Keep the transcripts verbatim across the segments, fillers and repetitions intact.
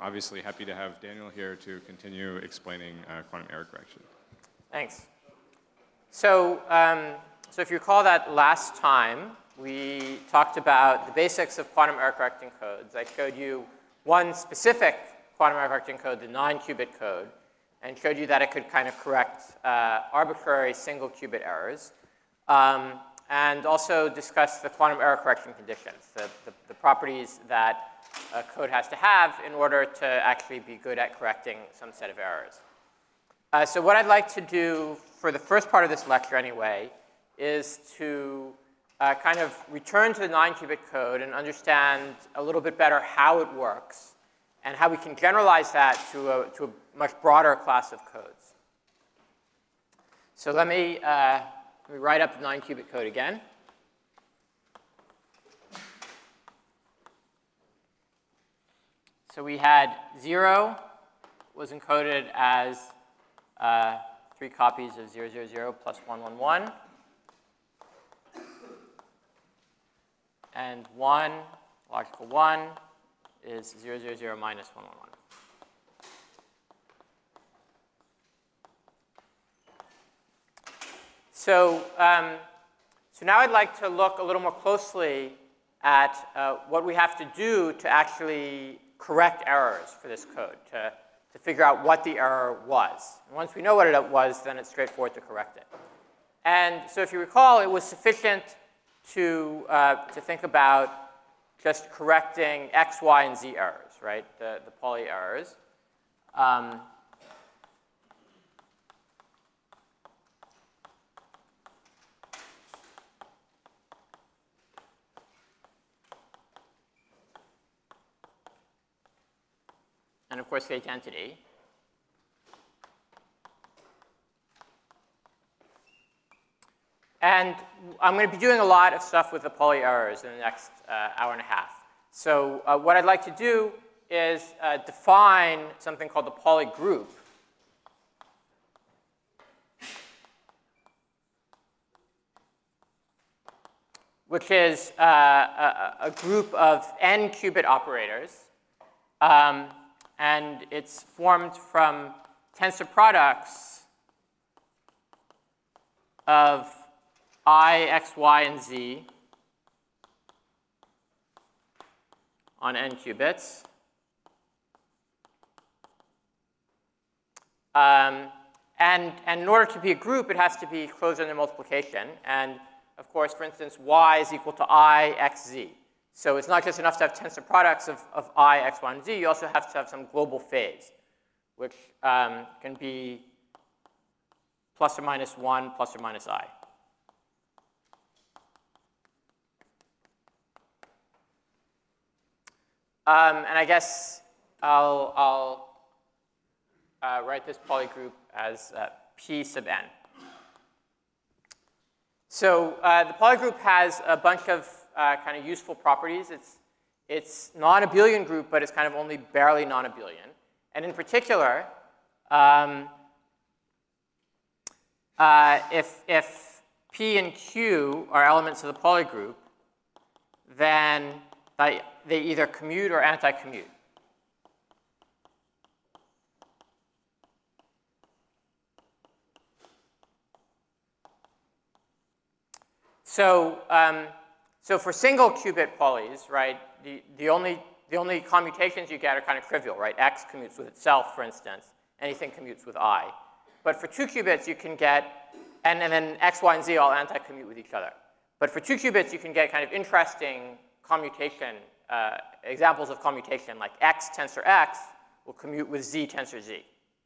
obviously happy to have Daniel here to continue explaining uh, quantum error correction. Thanks. So, um, so if you recall that last time, we talked about the basics of quantum error correcting codes. I showed you one specific quantum error correcting code, the nine qubit code, and showed you that it could kind of correct uh, arbitrary single qubit errors. Um, and also discussed the quantum error correction conditions, the, the, the properties that a code has to have in order to actually be good at correcting some set of errors. Uh, so what I'd like to do for the first part of this lecture anyway is to uh, kind of return to the nine qubit code and understand a little bit better how it works and how we can generalize that to a, to a much broader class of codes. So let me, uh, let me write up the nine qubit code again. So we had zero was encoded as uh, three copies of zero, zero, zero plus one, one, one. And one, logical one, is zero, zero, zero minus one, one, one. So, um, so now I'd like to look a little more closely at uh, what we have to do to actually correct errors for this code, to, to figure out what the error was. And once we know what it was, then it's straightforward to correct it. And so if you recall, it was sufficient to, uh, to think about just correcting x, y, and z errors, right, the, the Pauli errors. Um, and of course, the identity. And I'm going to be doing a lot of stuff with the Pauli errors in the next uh, hour and a half. So uh, what I'd like to do is uh, define something called the Pauli group. Which is uh, a, a group of n qubit operators. Um, and it's formed from tensor products of I, x, y, and z on n qubits. Um, and, and in order to be a group, it has to be closed under multiplication. And of course, for instance, y is equal to I, x, z. So it's not just enough to have tensor products of, of I, x, y, and z. You also have to have some global phase, which um, can be plus or minus one, plus or minus I. Um, and I guess I'll, I'll uh, write this Pauli group as uh, P sub n. So uh, the Pauli group has a bunch of uh, kind of useful properties. It's, it's non-abelian group, but it's kind of only barely non-abelian. And in particular, um, uh, if, if P and Q are elements of the Pauli group, then they, they either commute or anti-commute. So, um, so for single qubit Paulis, right, the, the, only, the only commutations you get are kind of trivial, right? X commutes with itself, for instance. Anything commutes with I. But for two qubits, you can get, and, and then X, Y, and Z all anti-commute with each other. But for two qubits, you can get kind of interesting commutation, uh, examples of commutation, like X tensor X will commute with Z tensor Z.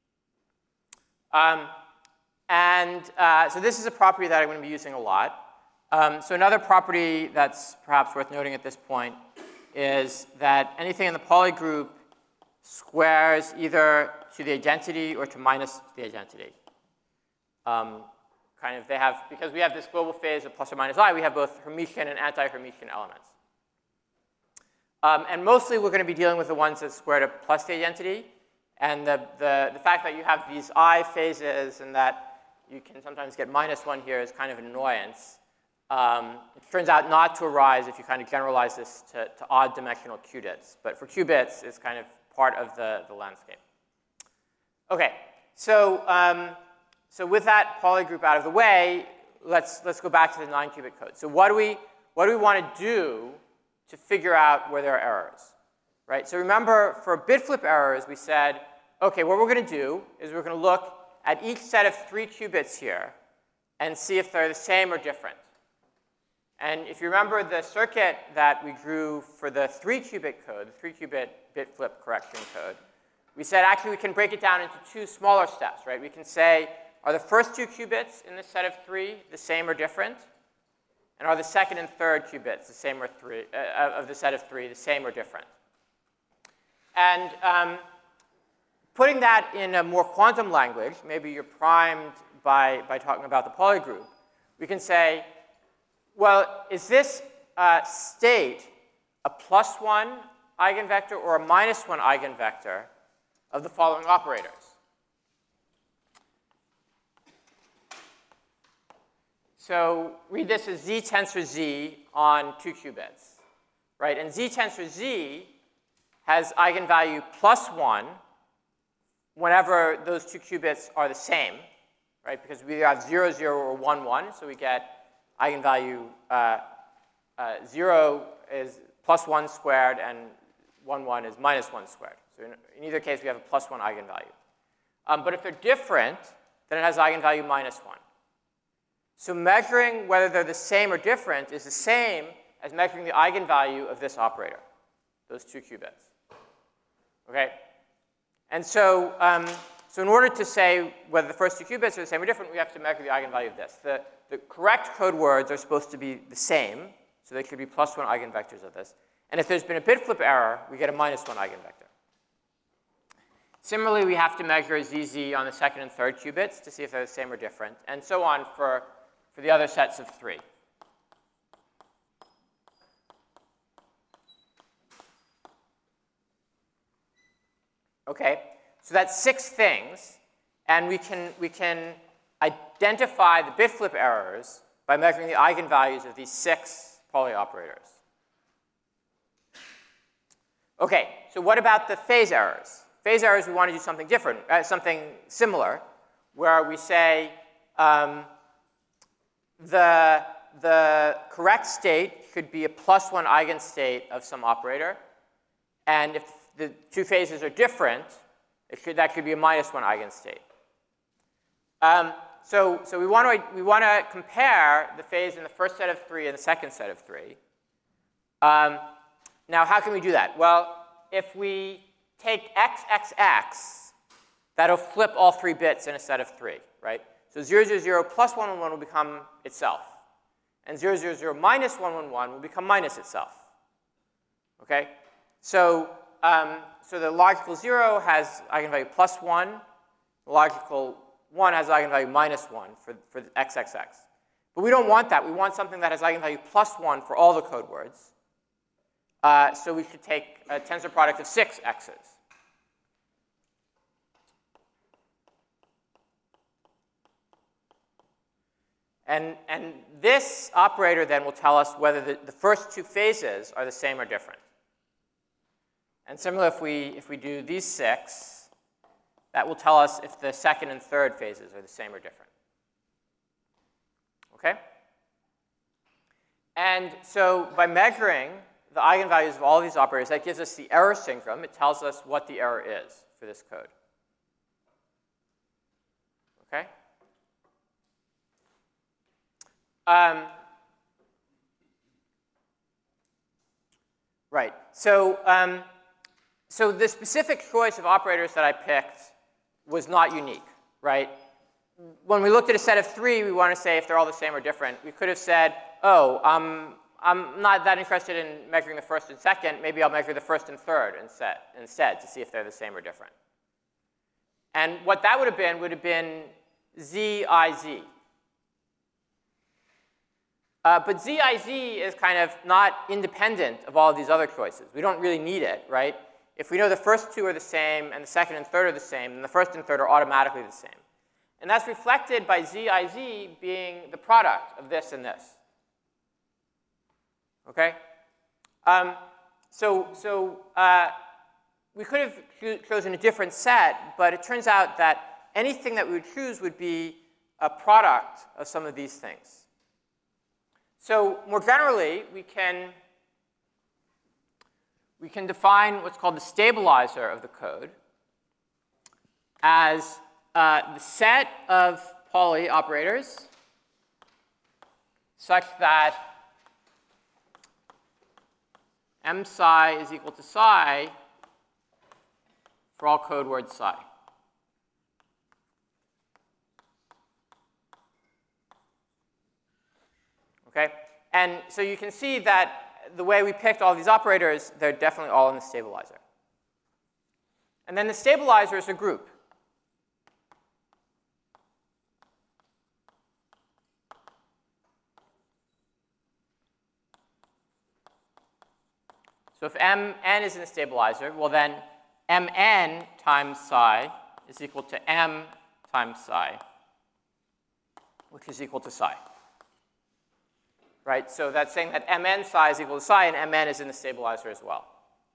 Um, and uh, so this is a property that I'm going to be using a lot. Um, so another property that's perhaps worth noting at this point is that anything in the Pauli group squares either to the identity or to minus the identity. Um, kind of they have, because we have this global phase of plus or minus I, we have both Hermitian and anti-Hermitian elements. Um, and mostly we're going to be dealing with the ones that square to plus the identity. And the, the, the fact that you have these I phases and that you can sometimes get minus one here is kind of an annoyance. Um, it turns out not to arise if you kind of generalize this to, to odd dimensional qubits. But for qubits, it's kind of part of the, the landscape. Okay, so, um, so with that polygroup out of the way, let's, let's go back to the nine qubit code. So what do we, what do we want to do to figure out where there are errors? Right? So remember, for bit flip errors, we said, okay, what we're going to do is we're going to look at each set of three qubits here and see if they're the same or different. And if you remember the circuit that we drew for the three qubit code, the three qubit bit flip correction code, we said actually we can break it down into two smaller steps, right? We can say, are the first two qubits in the set of three the same or different? And are the second and third qubits the same or three, uh, of the set of three the same or different? And um, putting that in a more quantum language, maybe you're primed by, by talking about the polygroup, we can say, well, is this uh, state a plus one eigenvector or a minus one eigenvector of the following operators? So read this as Z tensor Z on two qubits, right? And Z tensor Z has eigenvalue plus one whenever those two qubits are the same, right? Because we have zero, zero, or one, one, so we get eigenvalue uh, uh, zero is plus one squared and one, one is minus one squared. So in, in either case, we have a plus one eigenvalue. Um, but if they're different, then it has eigenvalue minus one. So measuring whether they're the same or different is the same as measuring the eigenvalue of this operator, those two qubits. Okay? And so, um, so in order to say whether the first two qubits are the same or different, we have to measure the eigenvalue of this. The, the correct code words are supposed to be the same, so they could be plus one eigenvectors of this. And if there's been a bit flip error, we get a minus one eigenvector. Similarly, we have to measure Z Z on the second and third qubits to see if they're the same or different, and so on for, for the other sets of three. Okay, so that's six things, and we can, we can identify the bit flip errors by measuring the eigenvalues of these six Pauli operators. Okay, so what about the phase errors? Phase errors, we want to do something different, uh, something similar, where we say um, the, the correct state should be a plus one eigenstate of some operator, and if the two phases are different, it should, that could be a minus one eigenstate. Um, so, so we want to we want to compare the phase in the first set of three and the second set of three. Um, now, how can we do that? Well, if we take x, x, x, that'll flip all three bits in a set of three, right? So zero, zero, zero plus one, one, one will become itself, and zero, zero, zero minus one, one, one will become minus itself. Okay, so. Um, so the logical zero has eigenvalue plus one. The logical one has eigenvalue minus one for, for the x, x, x. But we don't want that. We want something that has eigenvalue plus one for all the code words. Uh, so we should take a tensor product of six x's. And, and this operator then will tell us whether the, the first two phases are the same or different. And similarly, if we, if we do these six, that will tell us if the second and third phases are the same or different. Okay? And so by measuring the eigenvalues of all of these operators, that gives us the error syndrome. It tells us what the error is for this code. Okay? Um, right. So, um, so the specific choice of operators that I picked was not unique, right? When we looked at a set of three, we want to say if they're all the same or different. We could have said, oh, um, I'm not that interested in measuring the first and second. Maybe I'll measure the first and third instead, instead to see if they're the same or different. And what that would have been would have been Z I Z. Uh, but Z I Z is kind of not independent of all of these other choices. We don't really need it, right? If we know the first two are the same and the second and third are the same, then the first and third are automatically the same. And that's reflected by Z I Z being the product of this and this. Okay? Um, so so uh, we could have cho chosen a different set, but it turns out that anything that we would choose would be a product of some of these things. So more generally, we can, we can define what's called the stabilizer of the code as uh, the set of Pauli operators such that m psi is equal to psi for all code words psi. Okay? And so you can see that the way we picked all these operators, they're definitely all in the stabilizer. And then the stabilizer is a group. So if M n is in the stabilizer, well then M n times psi is equal to M times psi, which is equal to psi. Right? So that's saying that M n psi is equal to psi, and M n is in the stabilizer as well.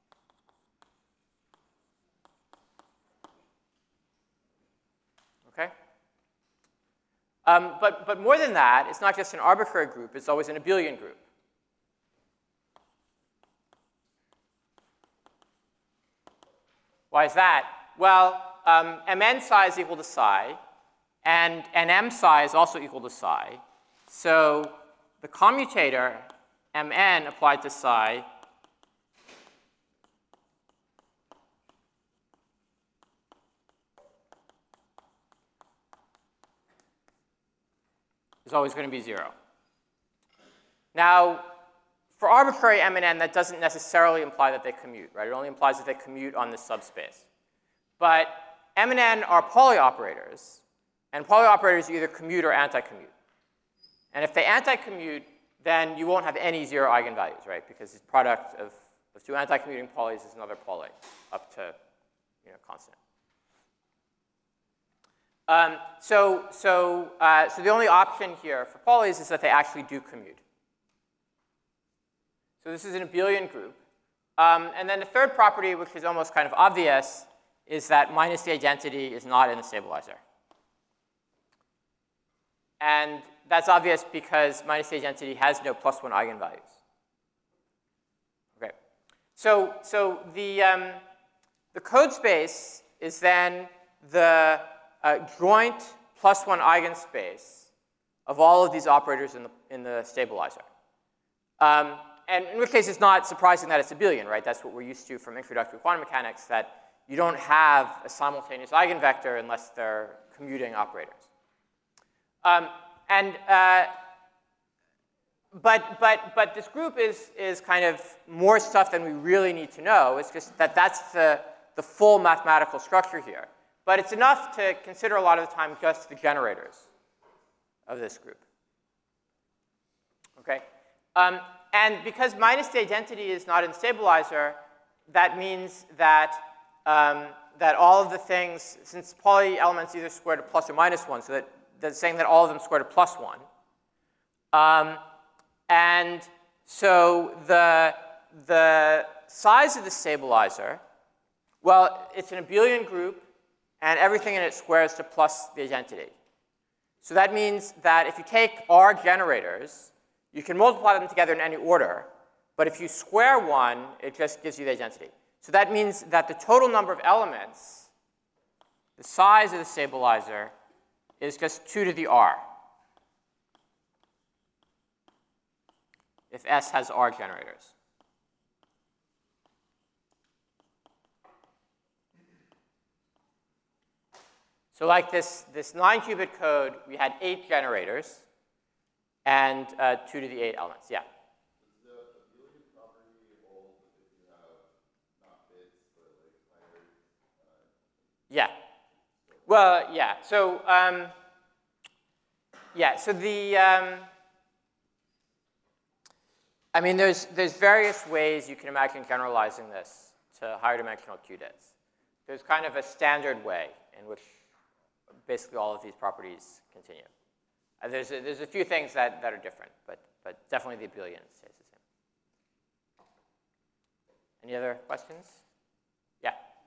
Okay? Um, but, but more than that, it's not just an arbitrary group, it's always an abelian group. Why is that? Well, um, Mn psi is equal to psi, and, and M psi is also equal to psi. So the commutator Mn applied to psi is always going to be zero. Now, for arbitrary M and N, that doesn't necessarily imply that they commute, right? It only implies that they commute on this subspace. But M and N are Pauli operators, and Pauli operators either commute or anti-commute. And if they anti-commute, then you won't have any zero eigenvalues, right? Because the product of, of two anti-commuting Paulis is another Pauli up to, you know, constant. Um, so, so, uh, so the only option here for Paulis is that they actually do commute. So this is an abelian group. Um, and then the third property, which is almost kind of obvious, is that minus the identity is not in the stabilizer. And that's obvious because minus the identity has no plus one eigenvalues. Okay. So, so the, um, the code space is then the uh, joint plus one eigenspace of all of these operators in the, in the stabilizer. Um, and in which case, it's not surprising that it's abelian, right? That's what we're used to from introductory quantum mechanics, that you don't have a simultaneous eigenvector unless they're commuting operators. Um, and, uh, but, but, but this group is, is kind of more stuff than we really need to know. It's just that that's the, the full mathematical structure here. But it's enough to consider a lot of the time just the generators of this group. Okay? Um, and because minus the identity is not in the stabilizer, that means that, um, that all of the things, since Pauli elements either square to plus or minus one, so that that's saying that all of them square to plus one. Um, and so the, the size of the stabilizer, well, it's an abelian group, and everything in it squares to plus the identity. So that means that if you take R generators, you can multiply them together in any order, but if you square one, it just gives you the identity. So that means that the total number of elements, the size of the stabilizer, is just two to the R, if S has R generators. So like this, this nine qubit code, we had eight generators and uh, two to the eight elements. Yeah? Does the abelian property hold if you have not bits, but like binary? Uh, yeah. Well, yeah. So, um, yeah. So the, um, I mean, there's there's various ways you can imagine generalizing this to higher dimensional Q D I Ts. There's kind of a standard way in which basically all of these properties continue. Uh, there's a, there's a few things that that are different, but but definitely the abelian stays the same. Any other questions? Yeah.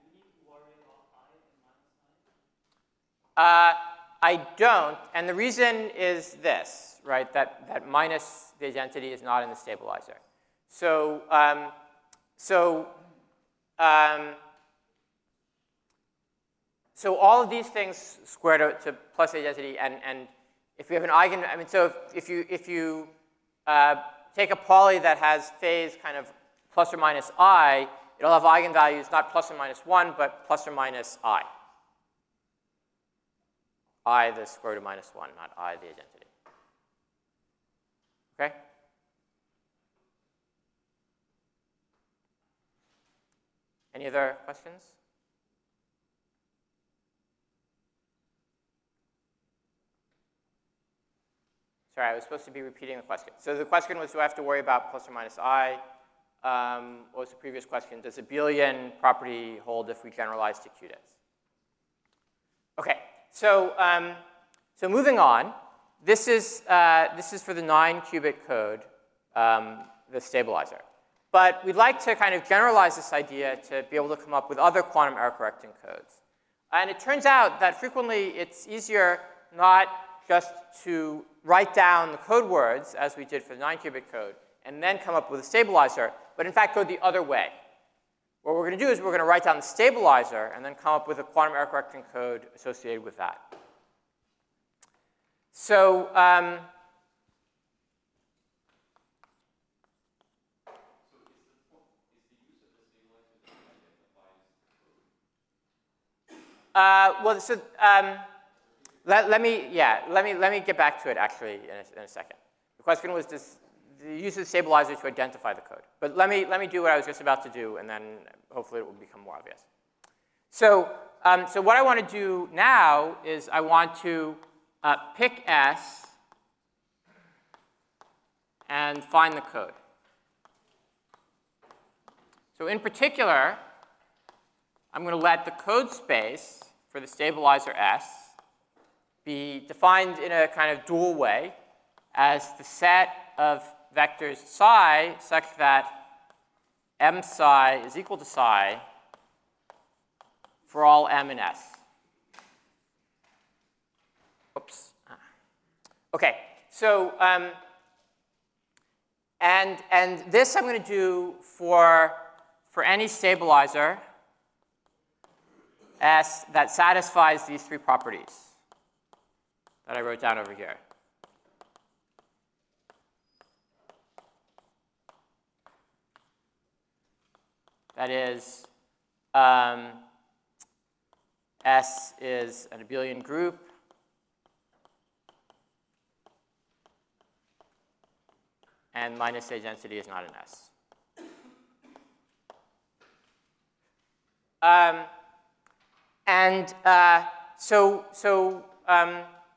Uh, I don't, and the reason is this, right? That, that minus the identity is not in the stabilizer. So, um, so, um, so all of these things square to, to plus identity, and, and if you have an eigen, I mean, so if, if you, if you uh, take a Pauli that has phase kind of plus or minus I, it'll have eigenvalues not plus or minus one, but plus or minus I. I the square root of minus one, not I the identity. Okay? Any other questions? Sorry, I was supposed to be repeating the question. So the question was, do I have to worry about plus or minus I? Um, what was the previous question? Does abelian property hold if we generalize to qubits? Okay, so, um, so moving on. This is, uh, this is for the nine qubit code, um, the stabilizer. But we'd like to kind of generalize this idea to be able to come up with other quantum error correcting codes. And it turns out that frequently it's easier not just to write down the code words, as we did for the nine qubit code, and then come up with a stabilizer, but in fact go the other way. What we're going to do is we're going to write down the stabilizer and then come up with a quantum error correcting code associated with that. So, um, uh, well, so um, let, let me, yeah, let me let me get back to it actually in a, in a second. The question was this, the use of the stabilizer to identify the code. But let me let me do what I was just about to do, and then hopefully it will become more obvious. So, um, so what I want to do now is I want to uh, pick S and find the code. So in particular, I'm going to let the code space for the stabilizer S be defined in a kind of dual way as the set of vectors psi such that m psi is equal to psi for all m in S. Oops. Okay, so um, and and this I'm going to do for for any stabilizer S that satisfies these three properties that I wrote down over here. That is, um, S is an abelian group. And minus A density is not an S. Um, and uh, so, so, um,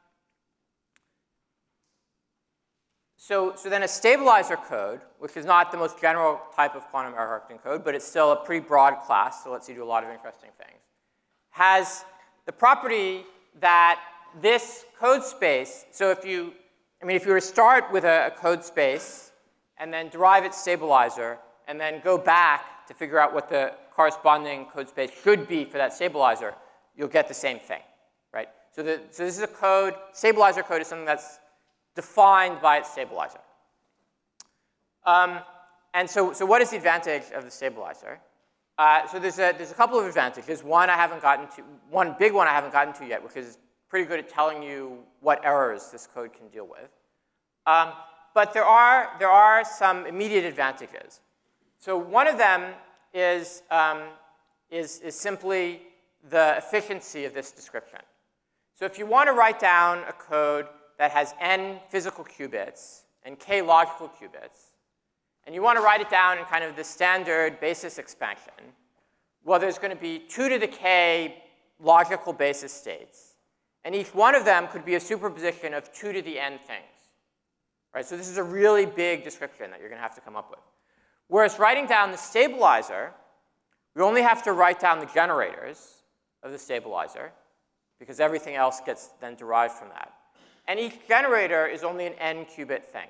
so, so then a stabilizer code, which is not the most general type of quantum error correcting code, but it's still a pretty broad class, so lets you do a lot of interesting things, has the property that this code space, so if you, I mean, if you were to start with a, a code space and then derive its stabilizer and then go back to figure out what the corresponding code space should be for that stabilizer, you'll get the same thing, right? So, the, so this is a code, stabilizer code is something that's defined by its stabilizer. Um, and so, so what is the advantage of the stabilizer? Uh, so there's a, there's a couple of advantages. One I haven't gotten to, one big one I haven't gotten to yet, which is pretty good at telling you what errors this code can deal with. Um, but there are, there are some immediate advantages. So one of them is, um, is, is simply the efficiency of this description. So if you want to write down a code that has n physical qubits and k logical qubits, and you want to write it down in kind of the standard basis expansion, well, there's going to be two to the k logical basis states. And each one of them could be a superposition of two to the n things. Right? So this is a really big description that you're going to have to come up with. Whereas writing down the stabilizer, we only have to write down the generators of the stabilizer, because everything else gets then derived from that. And each generator is only an n qubit thing.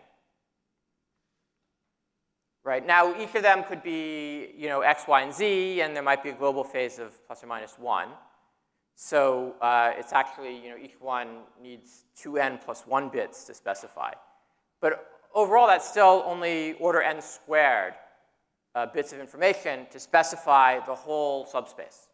Right? Now, each of them could be, you know, x, y, and z, and there might be a global phase of plus or minus one. So uh, it's actually, you know, each one needs two n plus one bits to specify. But overall, that's still only order n squared uh, bits of information to specify the whole subspace.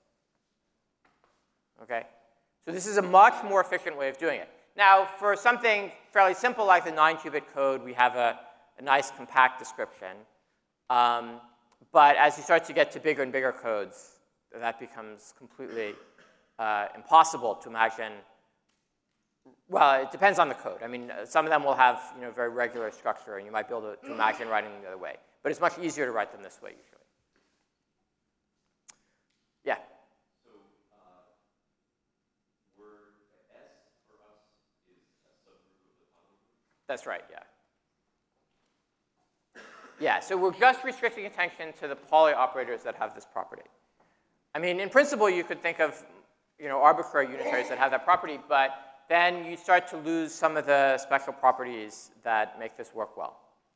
Okay? So this is a much more efficient way of doing it. Now, for something fairly simple like the nine qubit code, we have a, a nice compact description. Um, but as you start to get to bigger and bigger codes, that becomes completely uh, impossible to imagine. Well, it depends on the code. I mean, some of them will have, you know, very regular structure, and you might be able to, to imagine writing them the other way. But it's much easier to write them this way, usually. Yeah? So, uh, word S for us is a subgroup of the poly group? That's right, yeah. Yeah, so we're just restricting attention to the Pauli operators that have this property. I mean, in principle, you could think of, you know, arbitrary unitaries that have that property, but then you start to lose some of the special properties that make this work well.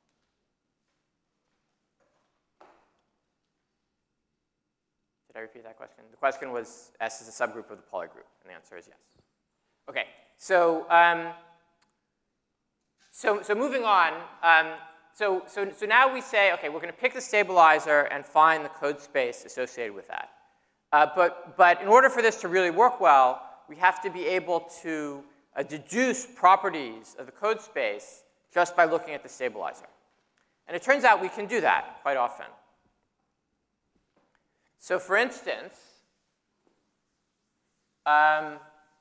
Did I repeat that question? The question was, S is a subgroup of the Pauli group, and the answer is yes. Okay, so um, so so moving on. Um, so so so now we say, okay, we're going to pick the stabilizer and find the code space associated with that. Uh, but but in order for this to really work well, we have to be able to uh, deduce properties of the code space just by looking at the stabilizer. And it turns out we can do that quite often. So for instance, um,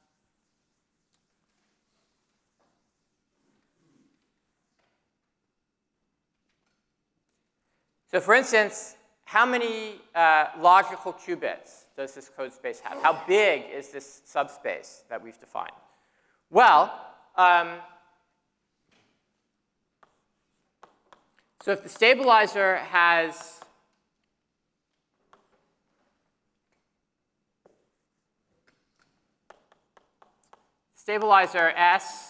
so for instance, how many uh, logical qubits does this code space have? How big is this subspace that we've defined? Well, um, so if the stabilizer has stabilizer S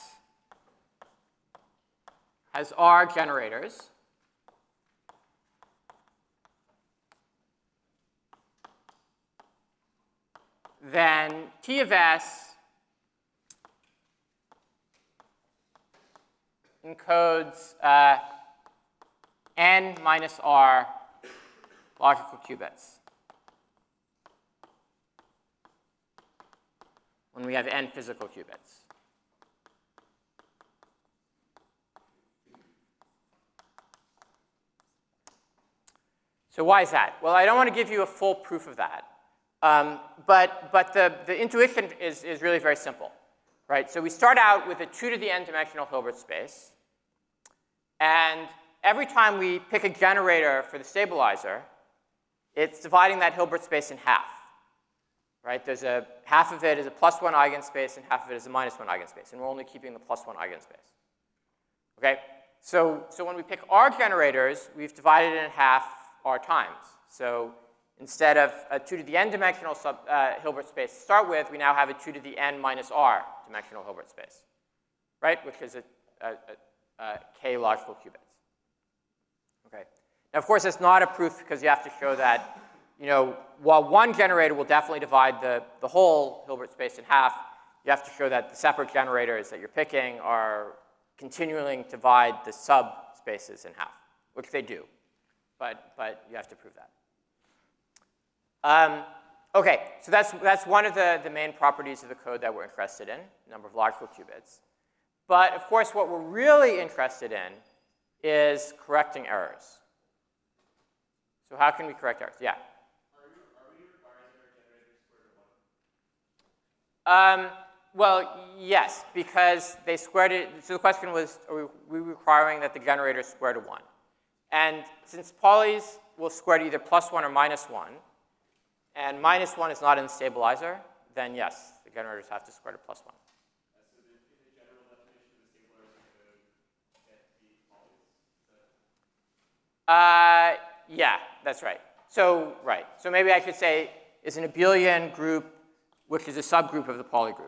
has R generators, then T of S encodes uh, n minus R logical qubits when we have n physical qubits. So why is that? Well, I don't want to give you a full proof of that. Um, but but the, the intuition is, is really very simple, right? So we start out with a two to the n dimensional Hilbert space. And every time we pick a generator for the stabilizer, it's dividing that Hilbert space in half, right? There's a half of it is a plus one eigenspace and half of it is a minus one eigenspace. And we're only keeping the plus one eigenspace. Okay? So, so when we pick R generators, we've divided it in half R times. So instead of a two to the n dimensional sub, uh, Hilbert space to start with, we now have a two to the n minus R dimensional Hilbert space, right? Which is a, a, a Uh, k logical qubits. Okay. Now, of course, it's not a proof because you have to show that, you know, while one generator will definitely divide the, the whole Hilbert space in half, you have to show that the separate generators that you're picking are continuing to divide the subspaces in half, which they do. But, but you have to prove that. Um, okay, so that's, that's one of the, the main properties of the code that we're interested in, number of logical qubits. But, of course, what we're really interested in is correcting errors. So how can we correct errors? Yeah? Are, you, are we requiring that our generators square to one? Um, well, yes, because they squared it. So the question was, are we requiring that the generators square to one? And since Pauli's will square to either plus one or minus one, and minus one is not in the stabilizer, then yes, the generators have to square to plus one. Uh, yeah, that's right. So, right. So maybe I could say is an abelian group, which is a subgroup of the Pauli group.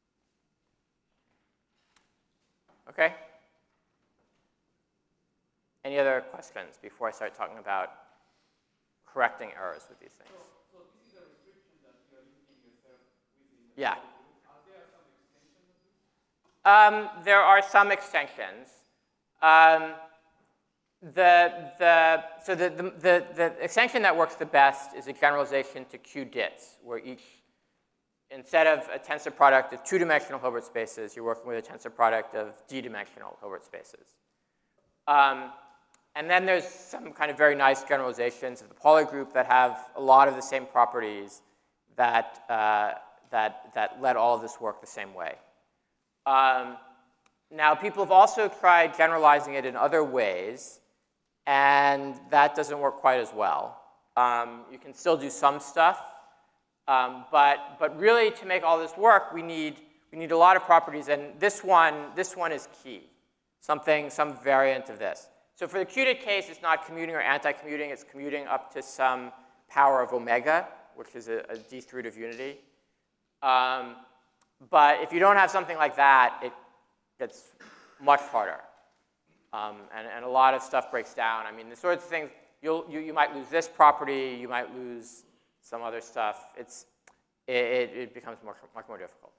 Okay? Any other questions before I start talking about correcting errors with these things? So, so this is a restriction that you are limiting yourself within the Yeah. Are there some extensions of this? Um, there are some extensions. Um, the, the, so the, the, the, the extension that works the best is a generalization to Q D I Ts, where each, instead of a tensor product of two-dimensional Hilbert spaces, you're working with a tensor product of d-dimensional Hilbert spaces. Um, and then there's some kind of very nice generalizations of the Pauli group that have a lot of the same properties that, uh, that, that let all of this work the same way. Um, now, people have also tried generalizing it in other ways, and that doesn't work quite as well. Um, you can still do some stuff, um, but, but really to make all this work, we need, we need a lot of properties, and this one, this one is key, something, some variant of this. So for the Q D I T case, it's not commuting or anti-commuting, it's commuting up to some power of omega, which is a, a Dth root of unity. Um, but if you don't have something like that, it gets much harder. Um, and, and a lot of stuff breaks down. I mean, the sorts of things, you'll, you, you might lose this property, you might lose some other stuff. It's, it, it becomes more, much more difficult.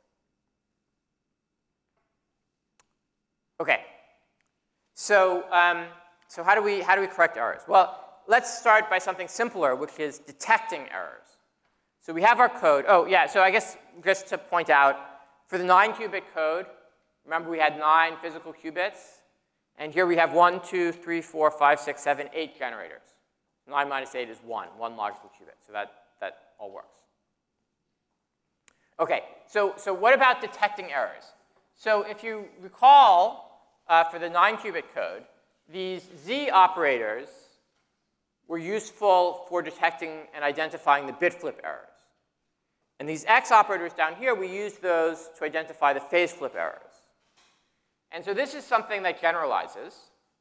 Okay. So, um, so how do we, how do we correct errors? Well, let's start by something simpler, which is detecting errors. So we have our code. Oh, yeah, so I guess just to point out, for the nine qubit code, remember we had nine physical qubits. And here we have one, two, three, four, five, six, seven, eight generators. nine minus eight is one, one logical qubit. So that, that all works. OK, so, so what about detecting errors? So if you recall, uh, for the nine qubit code, these Z operators were useful for detecting and identifying the bit flip errors. And these X operators down here, we used those to identify the phase flip errors. And so this is something that generalizes.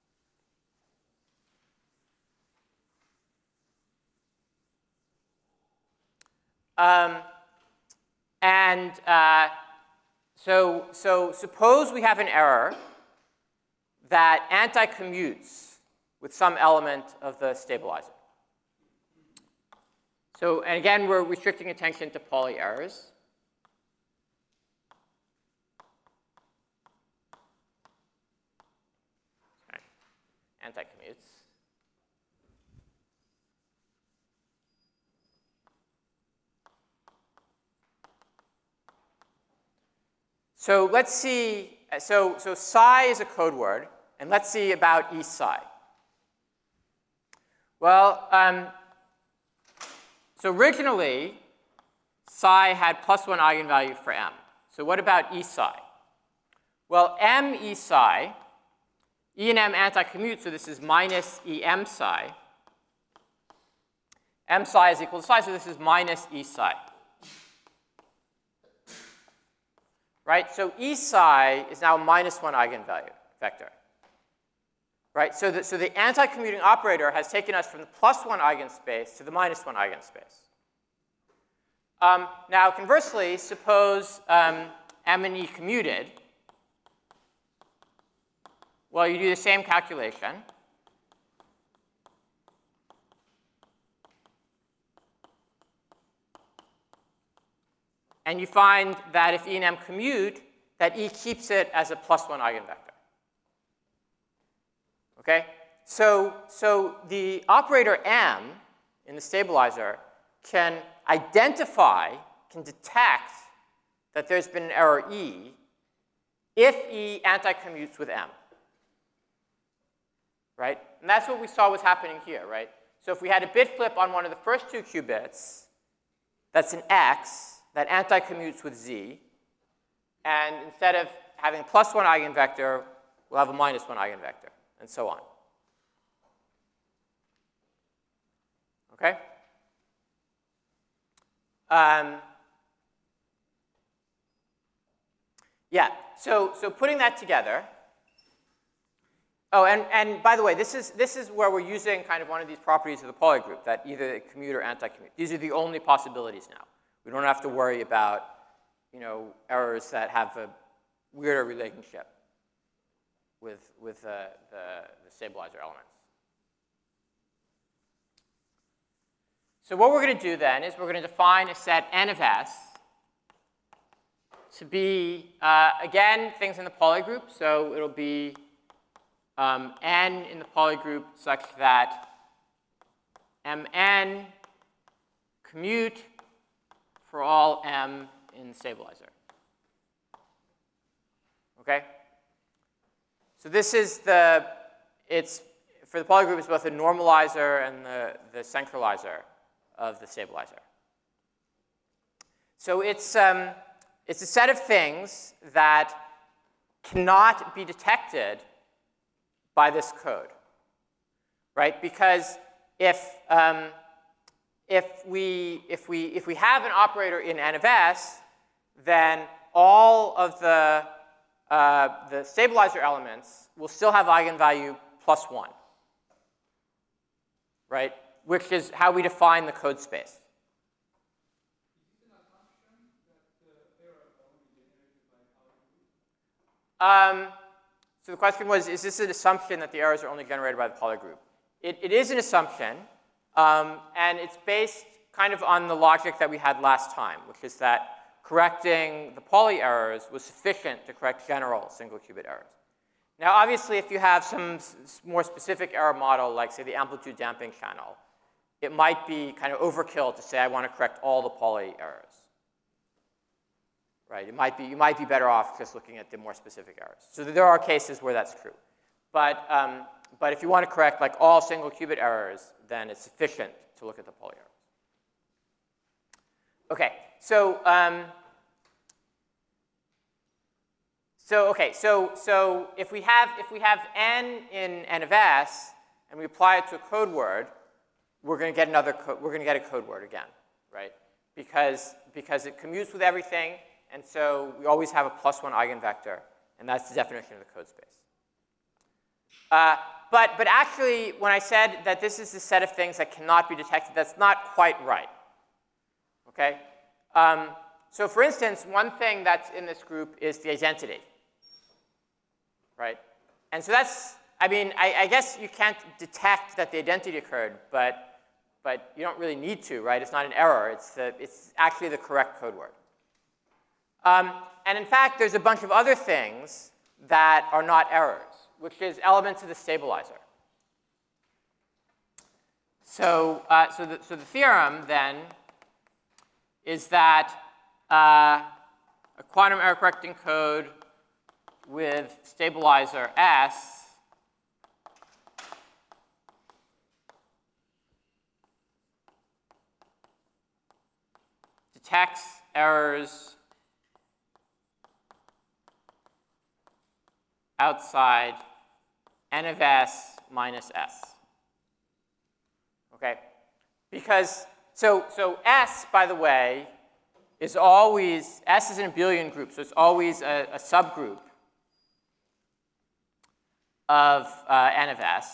Um, and uh, so, so suppose we have an error that anti-commutes with some element of the stabilizer. So, and again, we're restricting attention to Pauli errors. Anti-commutes. So let's see, so, so psi is a code word, and let's see about E psi. Well, um, so originally, psi had plus one eigenvalue for m. So what about E psi? Well, m E psi, E and m anti-commute, so this is minus E m psi. M psi is equal to psi, so this is minus E psi. Right? So E psi is now a minus one eigenvalue vector. Right? So the, so the anti-commuting operator has taken us from the plus one eigenspace to the minus one eigenspace. Um, now, conversely, suppose um, m and E commuted. Well, you do the same calculation. And you find that if E and m commute, that E keeps it as a plus one eigenvector. Okay? So, so the operator m in the stabilizer can identify, can detect that there's been an error E if E anti-commutes with m. Right? And that's what we saw was happening here, right? So if we had a bit flip on one of the first two qubits, that's an X that anti-commutes with Z, and instead of having plus one eigenvector, we'll have a minus one eigenvector, and so on. Okay? Um, yeah, so, so putting that together. Oh, and, and by the way, this is, this is where we're using kind of one of these properties of the Pauli group, that either commute or anti-commute. These are the only possibilities now. We don't have to worry about, you know, errors that have a weirder relationship. with, with the, the, the stabilizer elements. So what we're going to do then is we're going to define a set N of S to be, uh, again, things in the poly group. So it'll be um, N in the poly group such that Mn commute for all M in the stabilizer. Okay? So this is the, it's, for the poly group, it's both the normalizer and the, the centralizer of the stabilizer. So it's, um, it's a set of things that cannot be detected by this code, right? Because if, um, if, we, if, we, if we have an operator in N of S, then all of the, uh, the stabilizer elements will still have eigenvalue plus one, right? Which is how we define the code space. Um, so the question was, is this an assumption that the errors are only generated by the poly group? It, it is an assumption, um, and it's based kind of on the logic that we had last time, which is that correcting the poly errors was sufficient to correct general single qubit errors. Now, obviously, if you have some s more specific error model, like, say, the amplitude damping channel, it might be kind of overkill to say I want to correct all the poly errors. Right? It might be, you might be better off just looking at the more specific errors. So there are cases where that's true. But, um, but if you want to correct like all single qubit errors, then it's sufficient to look at the poly errors. Okay, so um, so okay, so so if we have if we have n in N of S and we apply it to a code word, we're going to get another code. We're going to get a code word again, right? Because because it commutes with everything. And so we always have a plus one eigenvector, and that's the definition of the code space. Uh, but, but actually, when I said that this is a set of things that cannot be detected, that's not quite right. Okay? Um, so for instance, one thing that's in this group is the identity. Right? And so that's, I mean, I, I guess you can't detect that the identity occurred, but, but you don't really need to, right? It's not an error. It's, the, it's actually the correct code word. Um, and in fact, there's a bunch of other things that are not errors, which is elements of the stabilizer. So, uh, so, the, so the theorem then is that uh, a quantum error correcting code with stabilizer S detects errors outside N of S minus S. Okay? Because, so, so S, by the way, is always, S is an abelian group, so it's always a, a subgroup of uh, N of S.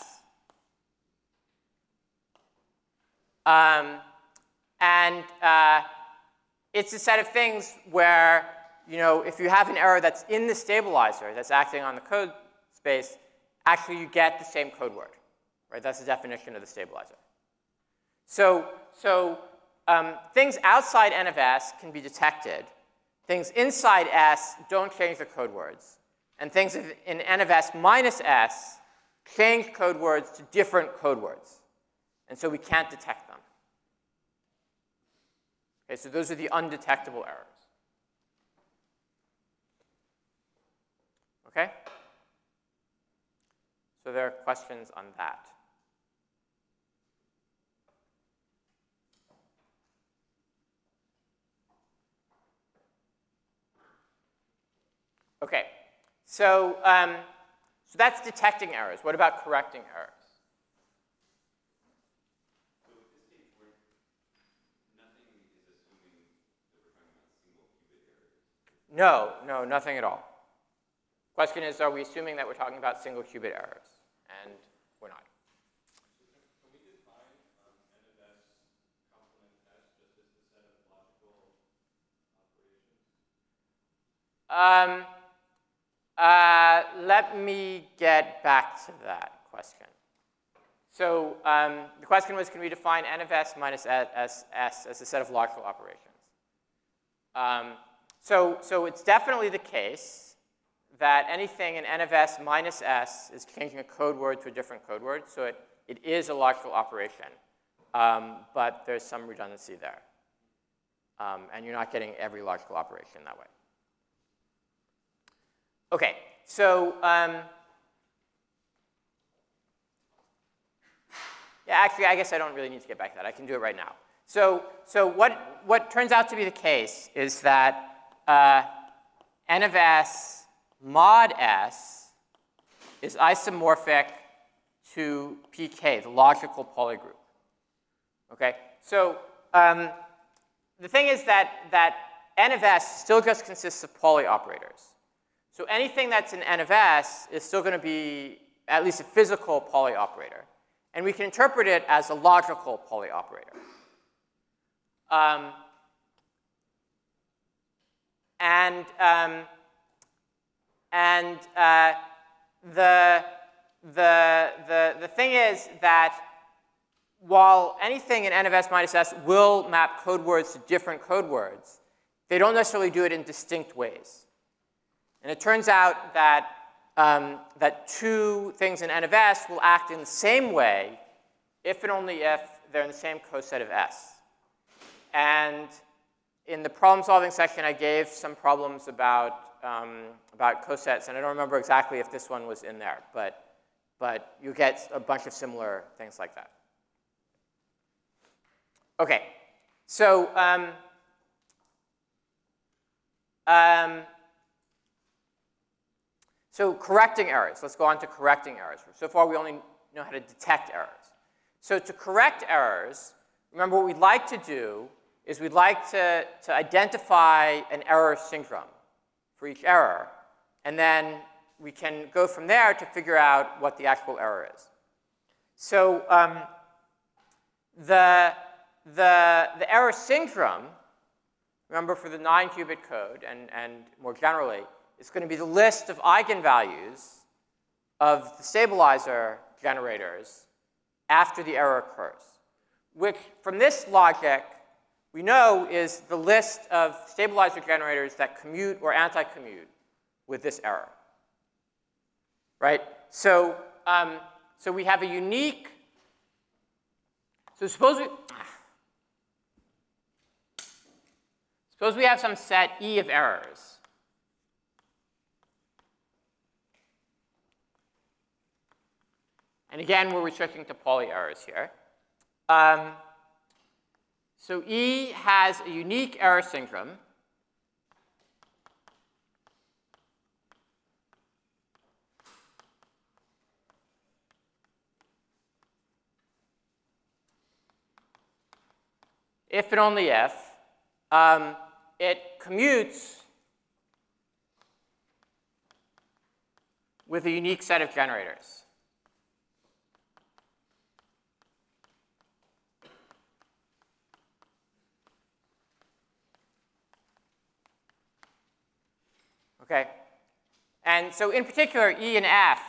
Um, and uh, it's a set of things where, you know, if you have an error that's in the stabilizer that's acting on the code space, actually you get the same code word, right? That's the definition of the stabilizer. So, so um, things outside N of S can be detected. Things inside S don't change their code words. And things in N of S minus S change code words to different code words. And so we can't detect them. Okay, so those are the undetectable errors. Okay? So there are questions on that. Okay, so, um, so that's detecting errors. What about correcting errors? So at this stage, we're, nothing is assuming that we're talking about single qubit errors. No, no, nothing at all. Question is, are we assuming that we're talking about single qubit errors? And we're not. Can we define um, N of S complement S just as the set of logical operations? Um, Uh, let me get back to that question. So um, the question was, can we define n of s minus s, s as a set of logical operations? Um, so, so it's definitely the case that anything in n of s minus s is changing a code word to a different code word. So it, it is a logical operation, um, but there's some redundancy there. Um, and you're not getting every logical operation that way. Okay, so um, yeah, actually, I guess I don't really need to get back to that. I can do it right now. So, so what, what turns out to be the case is that uh, n of s mod s is isomorphic to P K, the logical polygroup. Okay, so um, the thing is that, that n of s still just consists of poly operators. So anything that's in n of s is still going to be at least a physical poly operator. And we can interpret it as a logical poly operator. Um, and um, and uh, the, the, the, the thing is that while anything in n of s minus s will map code words to different code words, they don't necessarily do it in distinct ways. And it turns out that, um, that two things in n of s will act in the same way if and only if they're in the same coset of s. And in the problem-solving section, I gave some problems about, um, about cosets, and I don't remember exactly if this one was in there, but, but you get a bunch of similar things like that. Okay, so um, um, so correcting errors. Let's go on to correcting errors. So far, we only know how to detect errors. So to correct errors, remember what we'd like to do is we'd like to, to identify an error syndrome for each error, and then we can go from there to figure out what the actual error is. So um, the, the, the error syndrome, remember for the nine qubit code and, and more generally, it's going to be the list of eigenvalues of the stabilizer generators after the error occurs, which from this logic we know is the list of stabilizer generators that commute or anti-commute with this error, right? So, um, so we have a unique, so suppose we, suppose we have some set E of errors. And again, we're restricting to poly errors here. Um, so E has a unique error syndrome. If and only if um, it commutes with a unique set of generators. Okay, and so in particular, E and F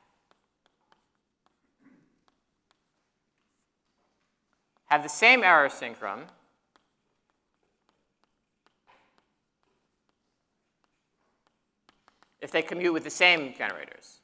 have the same error syndrome if they commute with the same generators.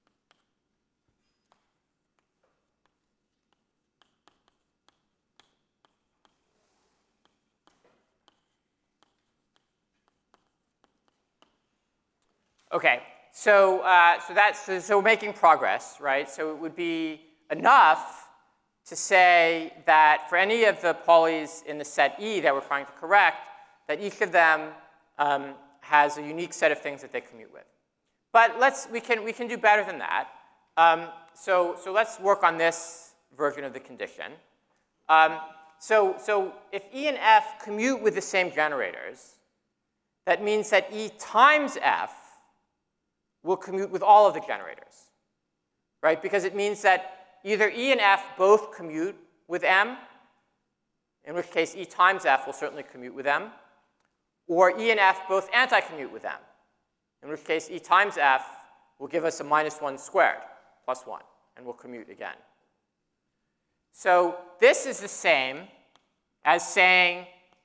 Okay, so, uh, so that's, so, so we're making progress, right? So it would be enough to say that for any of the polys in the set E that we're trying to correct, that each of them um, has a unique set of things that they commute with. But let's, we can, we can do better than that. Um, so, so let's work on this version of the condition. Um, so, so if E and F commute with the same generators, that means that E times F will commute with all of the generators, right? Because it means that either E and F both commute with M, in which case E times F will certainly commute with M, or E and F both anti-commute with M, in which case E times F will give us a minus one squared plus one, and we'll commute again. So this is the same as saying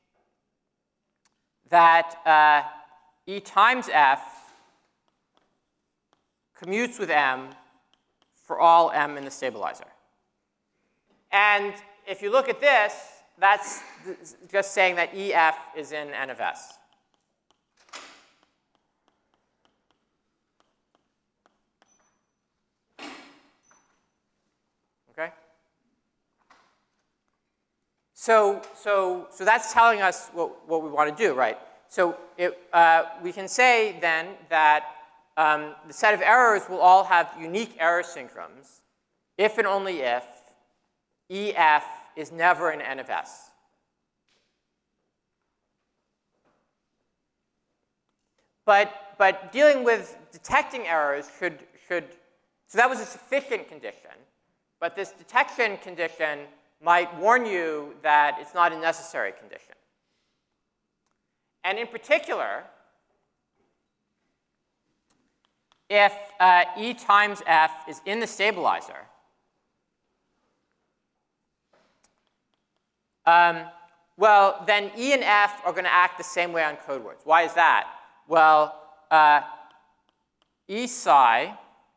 that uh, E times F commutes with M for all M in the stabilizer. And if you look at this, that's just saying that E F is in N of S. Okay? So, so, so that's telling us what, what we want to do, right? So it, uh, we can say then that um, the set of errors will all have unique error synchroms if and only if E F is never in N of S. But, but dealing with detecting errors should, should, so that was a sufficient condition. But this detection condition might warn you that it's not a necessary condition. And in particular, if uh, E times F is in the stabilizer, um, well, then E and F are going to act the same way on code words. Why is that? Well, uh, E psi,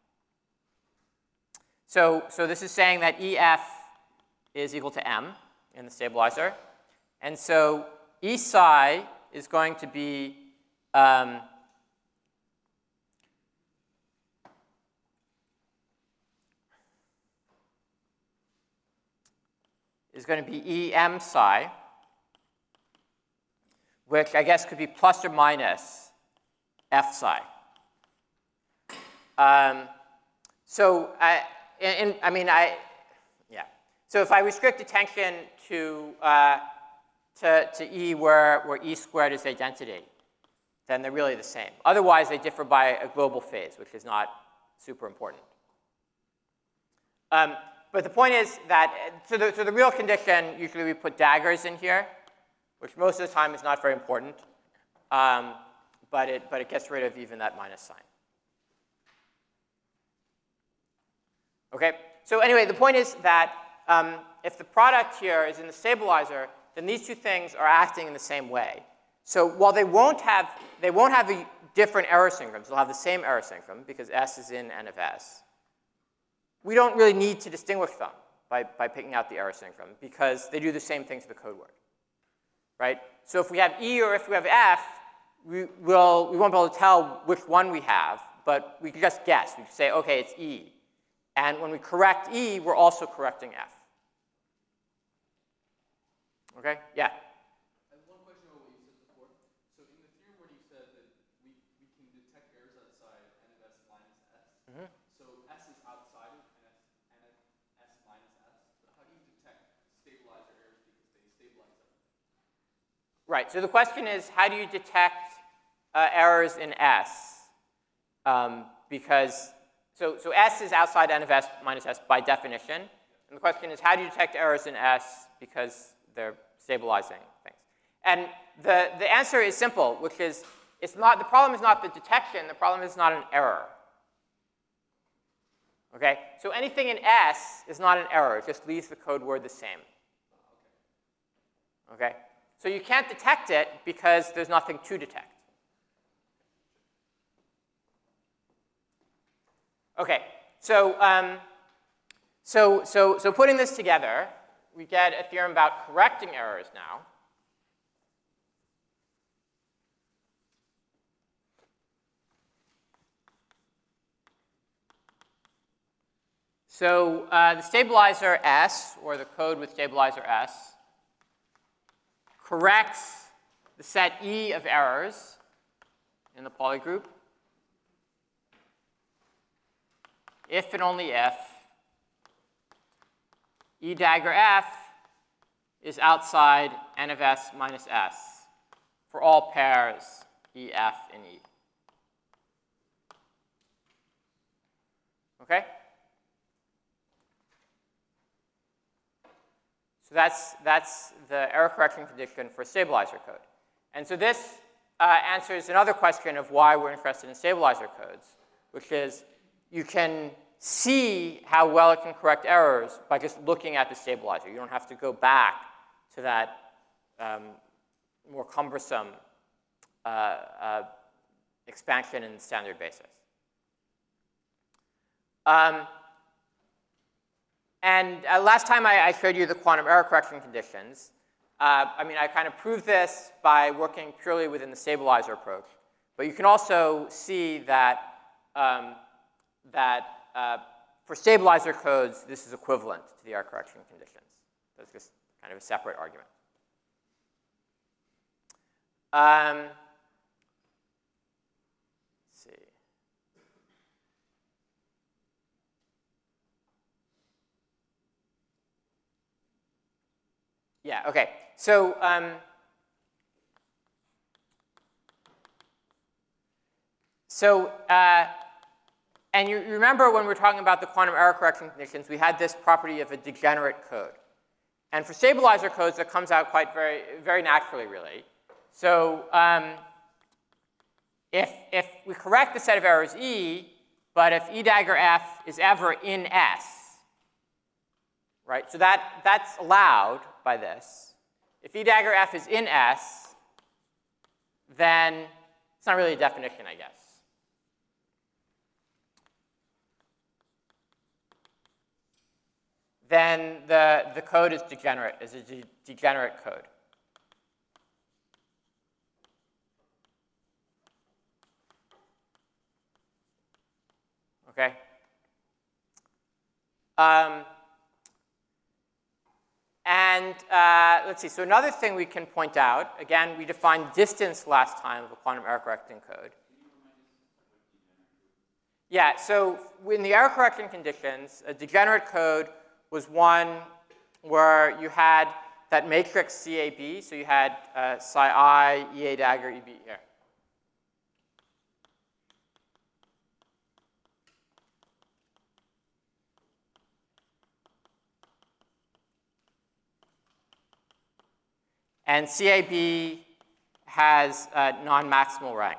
so, so this is saying that E F is equal to M in the stabilizer. And so E psi is going to be um, is going to be E M psi, which I guess could be plus or minus F psi. Um, so, I, in, I mean, I, yeah. So if I restrict attention to, uh, to, to E where, where E squared is identity, then they're really the same. Otherwise, they differ by a global phase, which is not super important. Um, but the point is that, so the, so the real condition, usually we put daggers in here, which most of the time is not very important. Um, but, it, but it gets rid of even that minus sign. Okay, so anyway, the point is that um, if the product here is in the stabilizer, then these two things are acting in the same way. So while they won't have, they won't have a different error synchroms, they'll have the same error synchrom because S is in N of S. We don't really need to distinguish them by, by picking out the error synchrom because they do the same thing to the code word, right? So if we have E or if we have F, we, will, we won't be able to tell which one we have, but we can just guess. We can say, okay, it's E. And when we correct E, we're also correcting F. Okay? Yeah? I have one question about what you said before. So in the theorem where you said that we, we can detect errors outside N of S minus S, mm-hmm. So S is outside of N of S minus S, but how do you detect stabilizer errors because they stabilize everything? Right. So the question is, how do you detect uh, errors in S? Um, because So, so S is outside N of S minus S by definition. And the question is, how do you detect errors in S because they're stabilizing things? And the, the answer is simple, which is, it's not, the problem is not the detection, the problem is not an error. Okay? So anything in S is not an error, it just leaves the code word the same. Okay? So you can't detect it because there's nothing to detect. Okay, so, um, so, so, so putting this together, we get a theorem about correcting errors now. So uh, the stabilizer S, or the code with stabilizer S, corrects the set E of errors in the polygroup if and only if E dagger F is outside N of S minus S for all pairs E, F, and E. Okay? So that's, that's the error correction condition for stabilizer code. And so this uh, answers another question of why we're interested in stabilizer codes, which is you can see how well it can correct errors by just looking at the stabilizer. You don't have to go back to that um, more cumbersome uh, uh, expansion in standard basis. Um, and uh, last time I, I showed you the quantum error correction conditions. Uh, I mean, I kind of proved this by working purely within the stabilizer approach. But you can also see that, um, that uh, for stabilizer codes, this is equivalent to the error correction conditions. That's just kind of a separate argument. Um, let's see. Yeah, okay. So, um, so uh, and you remember when we were talking about the quantum error correction conditions, we had this property of a degenerate code. And for stabilizer codes, that comes out quite very, very naturally, really. So um, if, if we correct the set of errors E, but if E dagger F is ever in S, right? So that, that's allowed by this. If E dagger F is in S, then it's not really a definition, I guess. Then the, the code is degenerate, is a de degenerate code. Okay? Um, and uh, let's see, so another thing we can point out, again, we defined distance last time of a quantum error correcting code. Yeah, so in the error correction conditions, a degenerate code was one where you had that matrix C A B, so you had uh, psi I, E A dagger, E B here. And C A B has a non-maximal rank.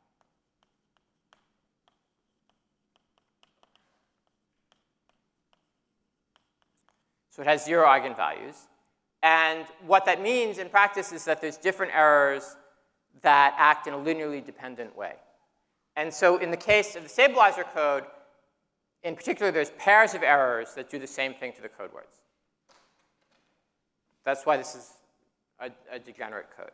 So it has zero eigenvalues. And what that means in practice is that there's different errors that act in a linearly dependent way. And so in the case of the stabilizer code, in particular, there's pairs of errors that do the same thing to the code words. That's why this is a, a degenerate code.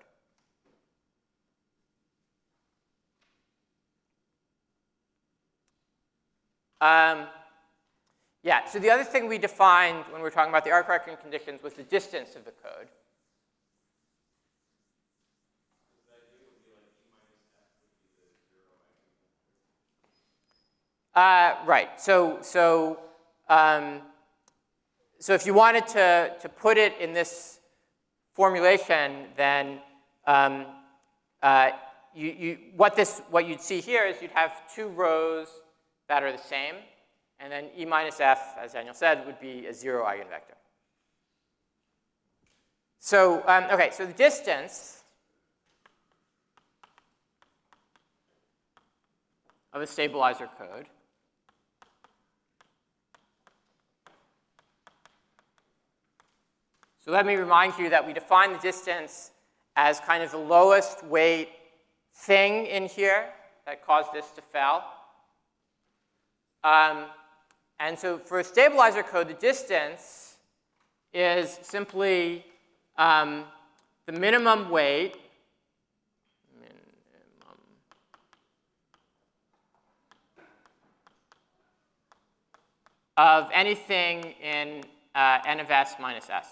Um, yeah, so the other thing we defined when we were talking about the error correction conditions was the distance of the code. Uh, right. So, so, um, so if you wanted to, to put it in this formulation, then um, uh, you, you, what, this, what you'd see here is you'd have two rows that are the same, and then E minus F, as Daniel said, would be a zero eigenvector. So, um, okay, so the distance of a stabilizer code so let me remind you that we define the distance as kind of the lowest weight thing in here that caused this to fail. Um, and so for a stabilizer code, the distance is simply um, the minimum weight minimum of anything in uh, n of s minus s.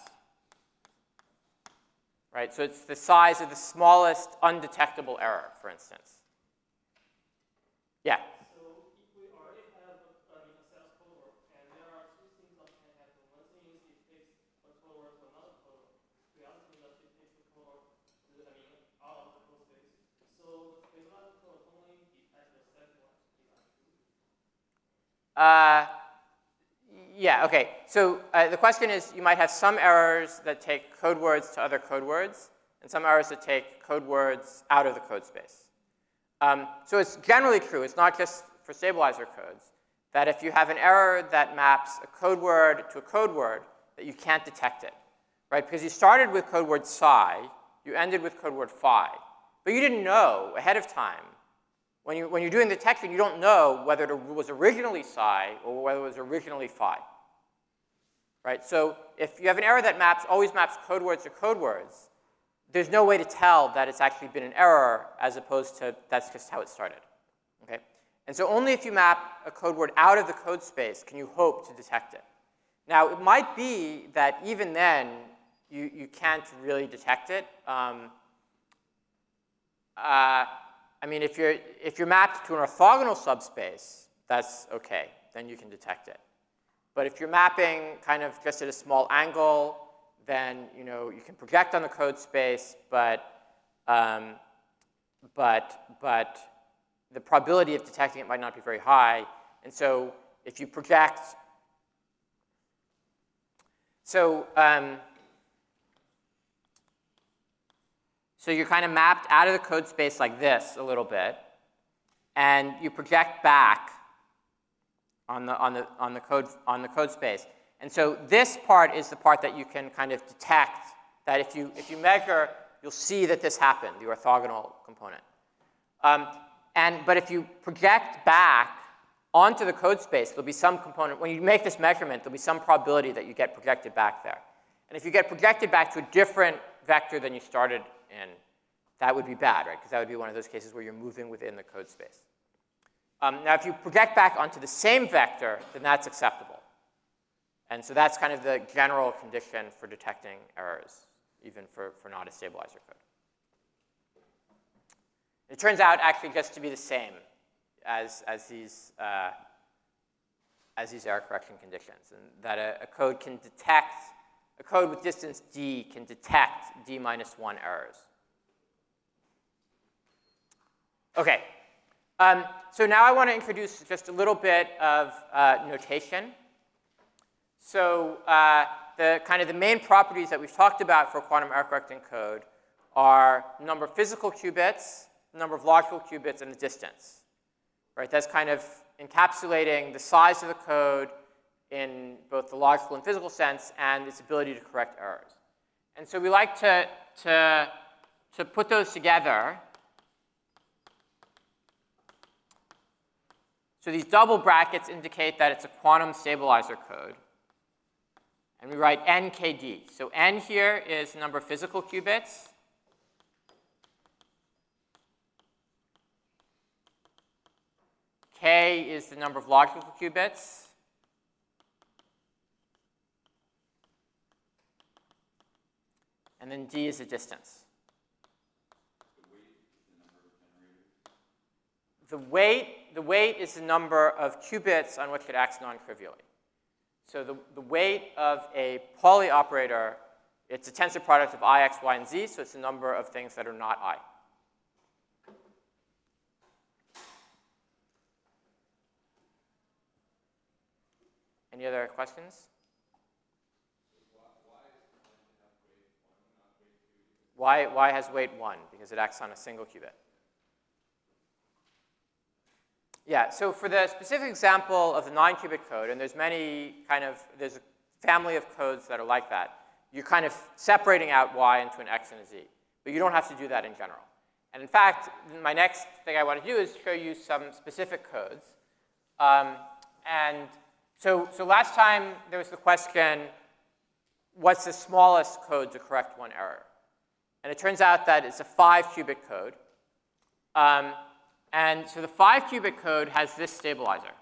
Right? So it's the size of the smallest undetectable error, for instance. Yeah? So if we already have a, I mean, a set of code words, and there are two things that can happen. One thing is it takes a code word to another code word. The other thing is it takes the code word, to, I mean, out of the code space. So the stabilizer code only detects the second one. Is that true? Uh, Yeah, okay. So uh, the question is, you might have some errors that take code words to other code words, and some errors that take code words out of the code space. Um, so it's generally true, it's not just for stabilizer codes, that if you have an error that maps a code word to a code word, that you can't detect it, right? Because you started with code word psi, you ended with code word phi, but you didn't know ahead of time. When, you, when you're doing the detection, you don't know whether it was originally psi or whether it was originally phi, right? So if you have an error that maps, always maps code words to code words, there's no way to tell that it's actually been an error as opposed to that's just how it started, okay? And so only if you map a code word out of the code space can you hope to detect it. Now, it might be that even then, you, you can't really detect it. Um, uh, I mean, if you're, if you're mapped to an orthogonal subspace, that's okay. Then you can detect it. But if you're mapping kind of just at a small angle, then you know you can project on the code space, but um, but but the probability of detecting it might not be very high. And so if you project, so um, so you're kind of mapped out of the code space like this a little bit, and you project back on the on the on the code on the code space. And so this part is the part that you can kind of detect that if you, if you measure, you'll see that this happened, the orthogonal component. Um, and, but if you project back onto the code space, there'll be some component, when you make this measurement, there'll be some probability that you get projected back there. And if you get projected back to a different vector than you started in, that would be bad, right? Because that would be one of those cases where you're moving within the code space. Um, now, if you project back onto the same vector, then that's acceptable. And so that's kind of the general condition for detecting errors, even for, for not a stabilizer code. It turns out actually just to be the same as, as, these, uh, as these error correction conditions, and that a, a code can detect, a code with distance d can detect d minus one errors. Okay, um, so now I want to introduce just a little bit of uh, notation. So uh, the kind of the main properties that we've talked about for quantum error correcting code are the number of physical qubits, the number of logical qubits, and the distance. Right? That's kind of encapsulating the size of the code in both the logical and physical sense and its ability to correct errors. And so we like to, to, to put those together. So these double brackets indicate that it's a quantum stabilizer code. And we write N K D. So N here is the number of physical qubits. K is the number of logical qubits. And then D is the distance. The weight, the weight is the number of qubits on which it acts non-trivially. So the, the weight of a Pauli operator, it's a tensor product of I, X, Y, and Z, so it's the number of things that are not I. Any other questions? Why, why has weight one? Because it acts on a single qubit. Yeah, so for the specific example of the nine qubit code, and there's many kind of, there's a family of codes that are like that, you're kind of separating out Y into an X and a Z. But you don't have to do that in general. And in fact, my next thing I want to do is show you some specific codes. Um, and so, so last time there was the question, what's the smallest code to correct one error? And it turns out that it's a five qubit code. Um, And so the five qubit code has this stabilizer.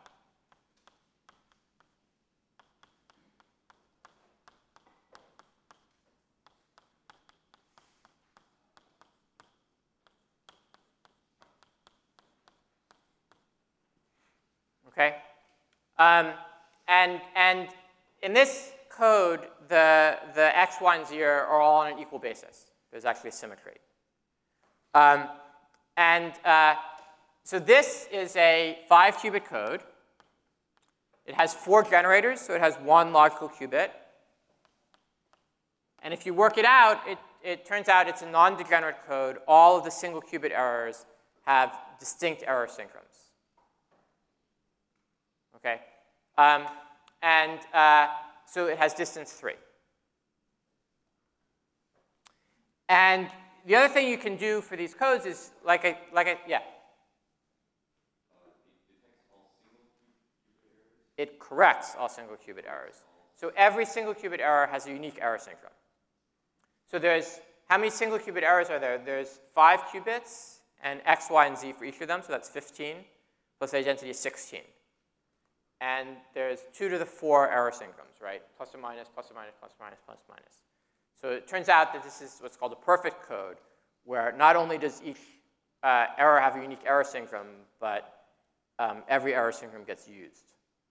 Okay? Um, and, and in this code, the, the X, Y, and Z are all on an equal basis. There's actually a symmetry. Um, and uh, So this is a five qubit code. It has four generators, so it has one logical qubit. And if you work it out, it, it turns out it's a non-degenerate code. All of the single qubit errors have distinct error synchroms. Okay? Um, and uh, so it has distance three. And the other thing you can do for these codes is, like I, like I, yeah. It corrects all single qubit errors. So every single qubit error has a unique error synchrome. So there's, how many single qubit errors are there? There's five qubits and x, y, and z for each of them, so that's fifteen, plus the identity is sixteen. And there's two to the four error synchromes, right? Plus or minus, plus or minus, plus or minus, plus or minus. So it turns out that this is what's called a perfect code, where not only does each uh, error have a unique error synchrome, but um, every error synchrome gets used.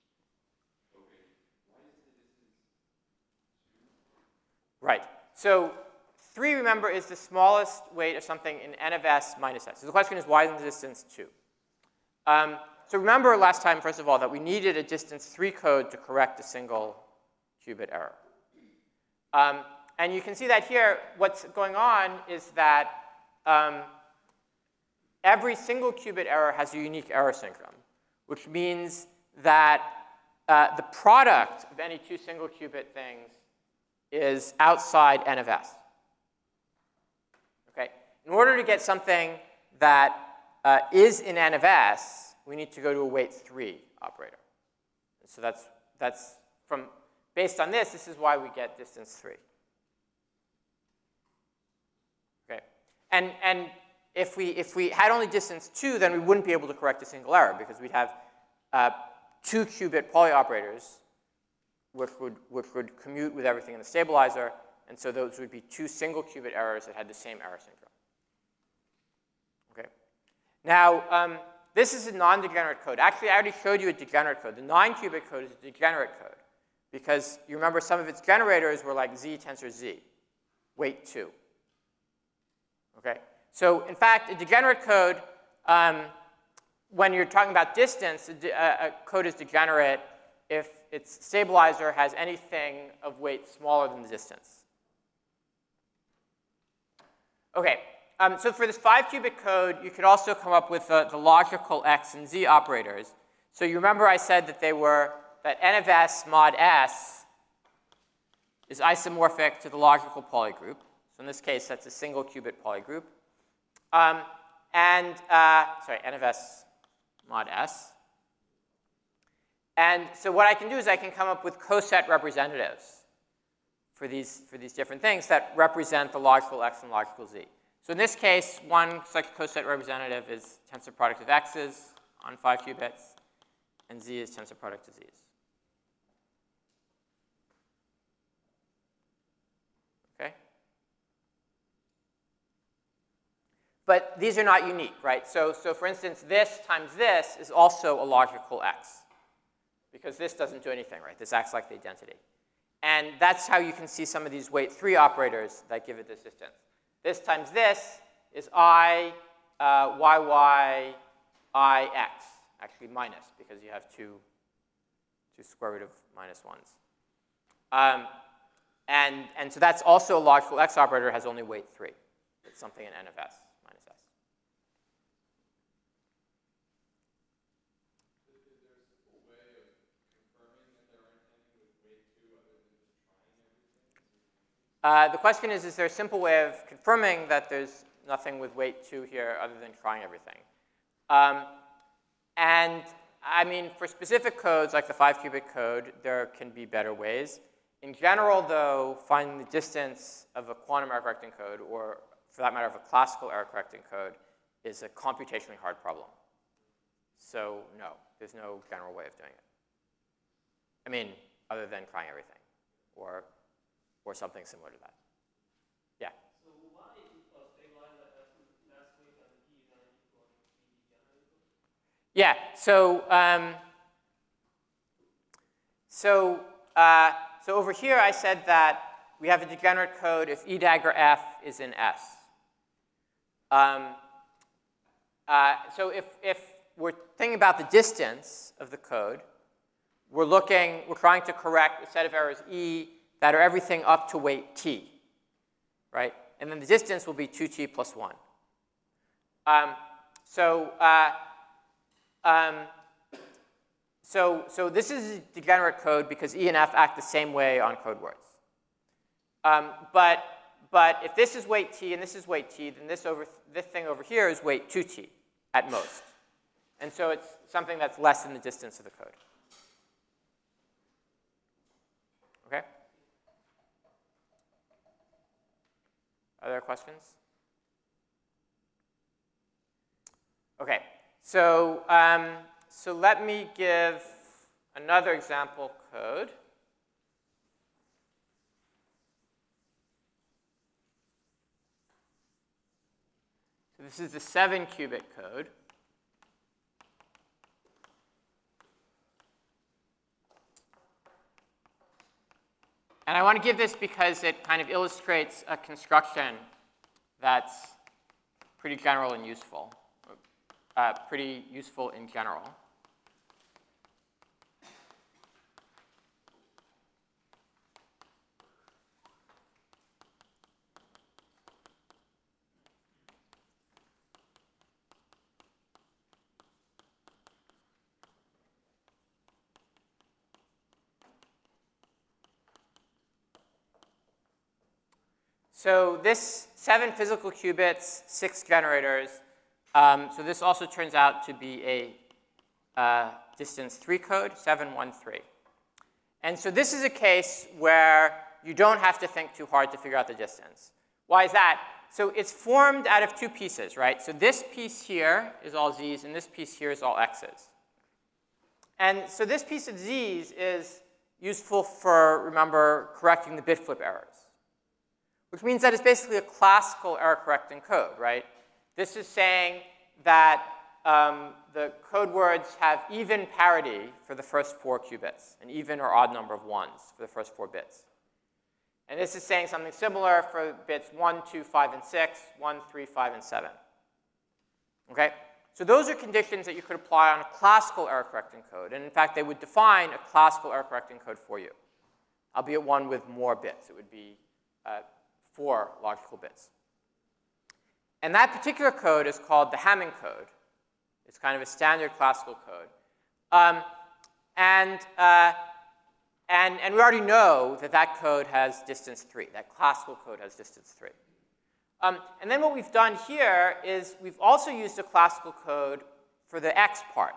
Right. So three, remember, is the smallest weight of something in n of s minus s. So the question is, why isn't the distance two? Um, so remember last time, first of all, that we needed a distance three code to correct a single qubit error. Um, and you can see that here, what's going on is that um, every single qubit error has a unique error synchrome, which means that uh, the product of any two single qubit things is outside n of s. Okay? In order to get something that uh, is in n of s, we need to go to a weight three operator. So that's, that's from, based on this, this is why we get distance three. Okay? And, and if, we, if we had only distance two, then we wouldn't be able to correct a single error, because we'd have uh, two qubit Pauli operators which would, which would commute with everything in the stabilizer, and so those would be two single qubit errors that had the same error synchrome. Okay? Now, um, this is a non-degenerate code. Actually, I already showed you a degenerate code. The nine qubit code is a degenerate code, because you remember some of its generators were like Z tensor Z, weight two. Okay? So, in fact, a degenerate code, um, when you're talking about distance, a, a code is degenerate if its stabilizer has anything of weight smaller than the distance. Okay, um, so for this five qubit code, you could also come up with the, the logical x and z operators. So you remember I said that they were, that n of s mod s is isomorphic to the logical Pauli group. So in this case, that's a single qubit Pauli group. Um, and, uh, sorry, n of s mod s. And so what I can do is I can come up with coset representatives for these, for these different things that represent the logical x and logical z. So in this case, one such coset representative is tensor product of x's on five qubits, and z is tensor product of z's. Okay? But these are not unique, right? So, so for instance, this times this is also a logical x, because this doesn't do anything, right? This acts like the identity. And that's how you can see some of these weight three operators that give it this distance. This times this is I, uh, y, y, I, x, actually minus, because you have two, two square root of minus ones. Um, and, and so that's also a logical x operator, has only weight three. It's something in n of s minus s. Uh, the question is, is there a simple way of confirming that there's nothing with weight two here other than trying everything? Um, and I mean, for specific codes like the five qubit code, there can be better ways. In general, though, finding the distance of a quantum error correcting code, or for that matter, of a classical error correcting code, is a computationally hard problem. So no, there's no general way of doing it. I mean, other than trying everything, or or something similar to that. Yeah? So why if a stabilizer has less weight than E, then it will be degenerate? Yeah, so, um, so, uh, so over here I said that we have a degenerate code if E dagger F is in S. Um, uh, so if, if we're thinking about the distance of the code, we're looking, we're trying to correct a set of errors E that are everything up to weight T. right? And then the distance will be two t plus one. Um, so, uh, um, so, so this is degenerate code because E and F act the same way on code words. Um, but, but if this is weight t and this is weight t, then this, over, this thing over here is weight two t at most. And so it's something that's less than the distance of the code. Okay? Are there questions? Okay, so, um, so let me give another example code. So this is the seven qubit code. And I want to give this because it kind of illustrates a construction that's pretty general and useful, uh, pretty useful in general. So this seven physical qubits, six generators. Um, so this also turns out to be a uh, distance three code, seven one three. And so this is a case where you don't have to think too hard to figure out the distance. Why is that? So it's formed out of two pieces, right? So this piece here is all z's, and this piece here is all x's. And so this piece of z's is useful for, remember, correcting the bit flip errors, which means that it's basically a classical error-correcting code, right? This is saying that um, the code words have even parity for the first four qubits, an even or odd number of ones for the first four bits. And this is saying something similar for bits one, two, five, and six, one, three, five, and seven. Okay? So those are conditions that you could apply on a classical error-correcting code. And in fact, they would define a classical error-correcting code for you, albeit one with more bits. It would be uh, four logical bits. And that particular code is called the Hamming code. It's kind of a standard classical code. Um, and, uh, and, and we already know that that code has distance three. That classical code has distance three. Um, and then what we've done here is we've also used a classical code for the X part.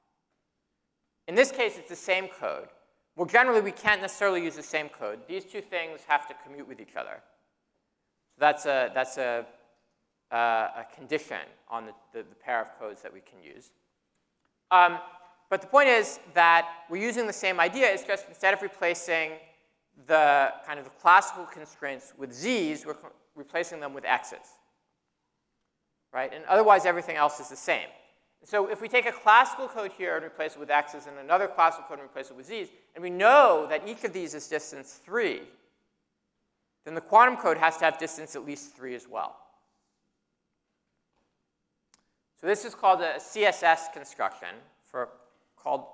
In this case, it's the same code. Well, generally, we can't necessarily use the same code. These two things have to commute with each other. So that's a, that's a, uh, a condition on the, the, the pair of codes that we can use. Um, but the point is that we're using the same idea. It's just instead of replacing the kind of the classical constraints with z's, we're replacing them with x's. Right? And otherwise, everything else is the same. So if we take a classical code here and replace it with x's, and another classical code and replace it with z's, and we know that each of these is distance three, then the quantum code has to have distance at least three as well. So this is called a C S S construction, for called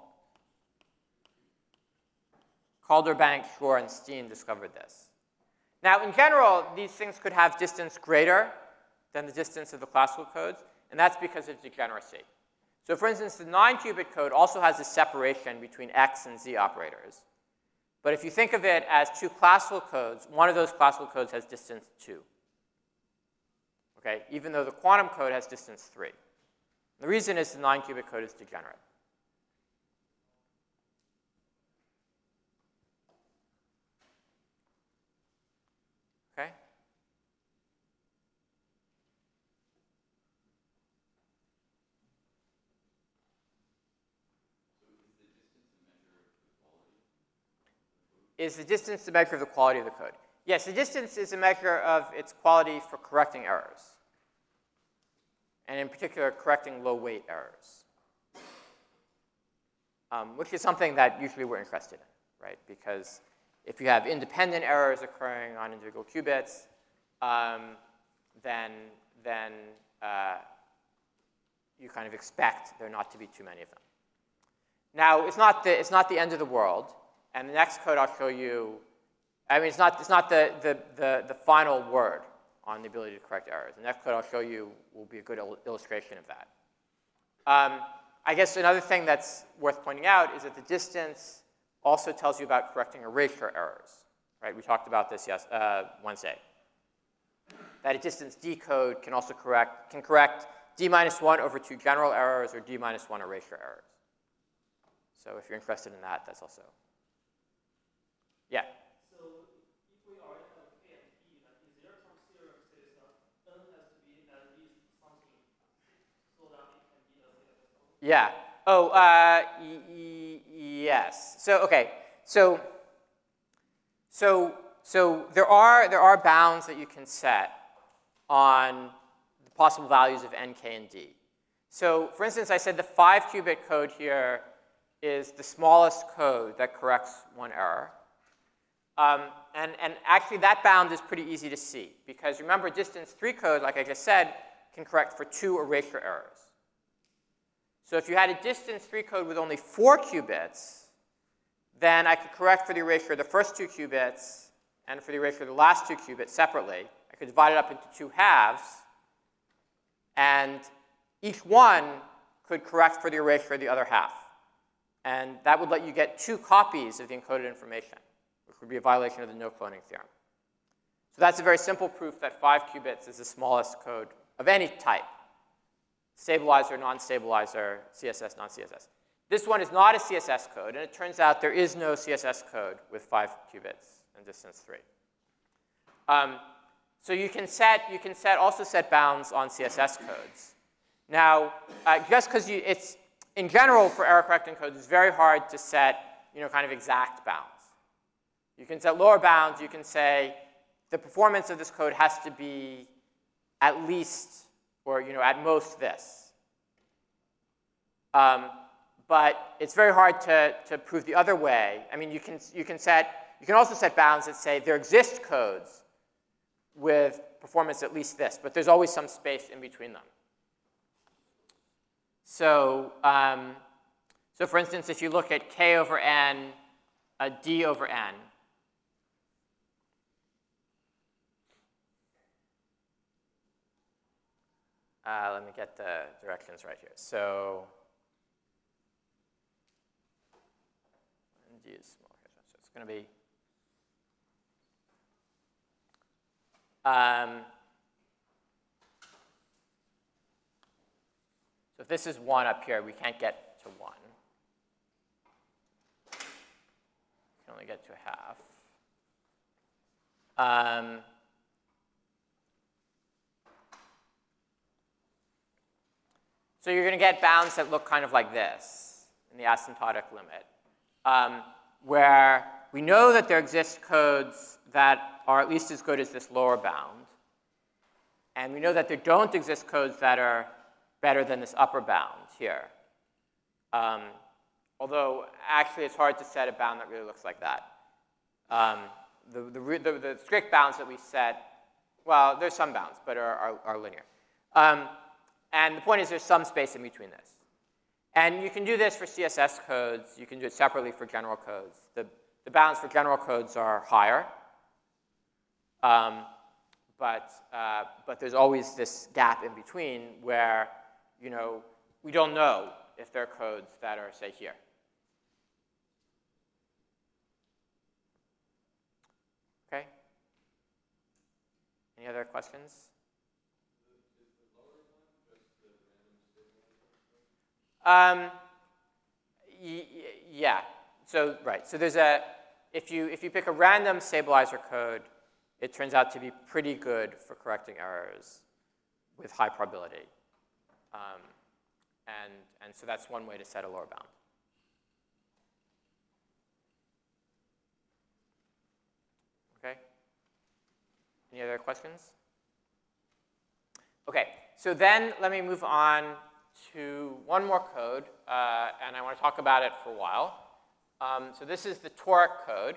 Calderbank, Shor, and Steen discovered this. Now, in general, these things could have distance greater than the distance of the classical codes, and that's because of degeneracy. So for instance, the nine qubit code also has a separation between x and z operators. But if you think of it as two classical codes, one of those classical codes has distance two. Okay? Even though the quantum code has distance three. The reason is the nine qubit code is degenerate. Okay? Is the distance a measure of the quality of the code? Yes, the distance is a measure of its quality for correcting errors. And in particular, correcting low-weight errors. Um, which is something that usually we're interested in, right? Because if you have independent errors occurring on individual qubits, um, then, then uh, you kind of expect there not to be too many of them. Now, it's not the, it's not the end of the world. And the next code I'll show you, I mean, it's not, it's not the, the, the, the final word, on the ability to correct errors. The next code I'll show you will be a good il illustration of that. Um, I guess another thing that's worth pointing out is that the distance also tells you about correcting erasure errors, right? We talked about this yes, uh, Wednesday. That a distance d code can also correct, can correct d minus one over two general errors or d minus one erasure errors. So if you're interested in that, that's also, yeah? So if we already have k and p, like is there some theorem says that n has to be at least something so that it can be a C S S code? Yeah. Oh, uh, y yes. So okay. So so so there are there are bounds that you can set on the possible values of n, k, and d. So for instance, I said the five qubit code here is the smallest code that corrects one error. Um, and, and actually that bound is pretty easy to see because remember distance three code, like I just said, can correct for two erasure errors. So if you had a distance three code with only four qubits, then I could correct for the erasure of the first two qubits and for the erasure of the last two qubits separately. I could divide it up into two halves, and each one could correct for the erasure of the other half. And that would let you get two copies of the encoded information, which would be a violation of the no-cloning theorem. So that's a very simple proof that five qubits is the smallest code of any type. Stabilizer, non-stabilizer, C S S, non-C S S. This one is not a C S S code, and it turns out there is no C S S code with five qubits and distance three. Um, so you can set, you can set, also set bounds on C S S codes. Now, uh, just because it's, in general, for error correcting codes, it's very hard to set, you know, kind of exact bounds. You can set lower bounds. You can say the performance of this code has to be at least, or you know, at most this. Um, but it's very hard to, to prove the other way. I mean, you can, you can set, you can also set bounds that say there exist codes with performance at least this, but there's always some space in between them. So, um, so for instance, if you look at k over n, uh, d over n, uh, let me get the directions right here. So, d is small, so it's going to be, um, so if this is one up here, we can't get to one. We can only get to half. Um, so you're going to get bounds that look kind of like this in the asymptotic limit, um, where we know that there exist codes that are at least as good as this lower bound. And we know that there don't exist codes that are better than this upper bound here. Um, although, actually, it's hard to set a bound that really looks like that. Um, the, the, the, the strict bounds that we set, well, there's some bounds, but are, are, are linear. Um, and the point is there's some space in between this. And you can do this for C S S codes. You can do it separately for general codes. The, the bounds for general codes are higher. Um, but, uh, but there's always this gap in between where, you know, we don't know if there are codes that are, say, here. Okay? Any other questions? Um, y yeah. So right. So there's a if you if you pick a random stabilizer code, it turns out to be pretty good for correcting errors with high probability. Um, and and so that's one way to set a lower bound. Okay. Any other questions? Okay. So then let me move on to one more code, uh, and I want to talk about it for a while. Um, so this is the toric code.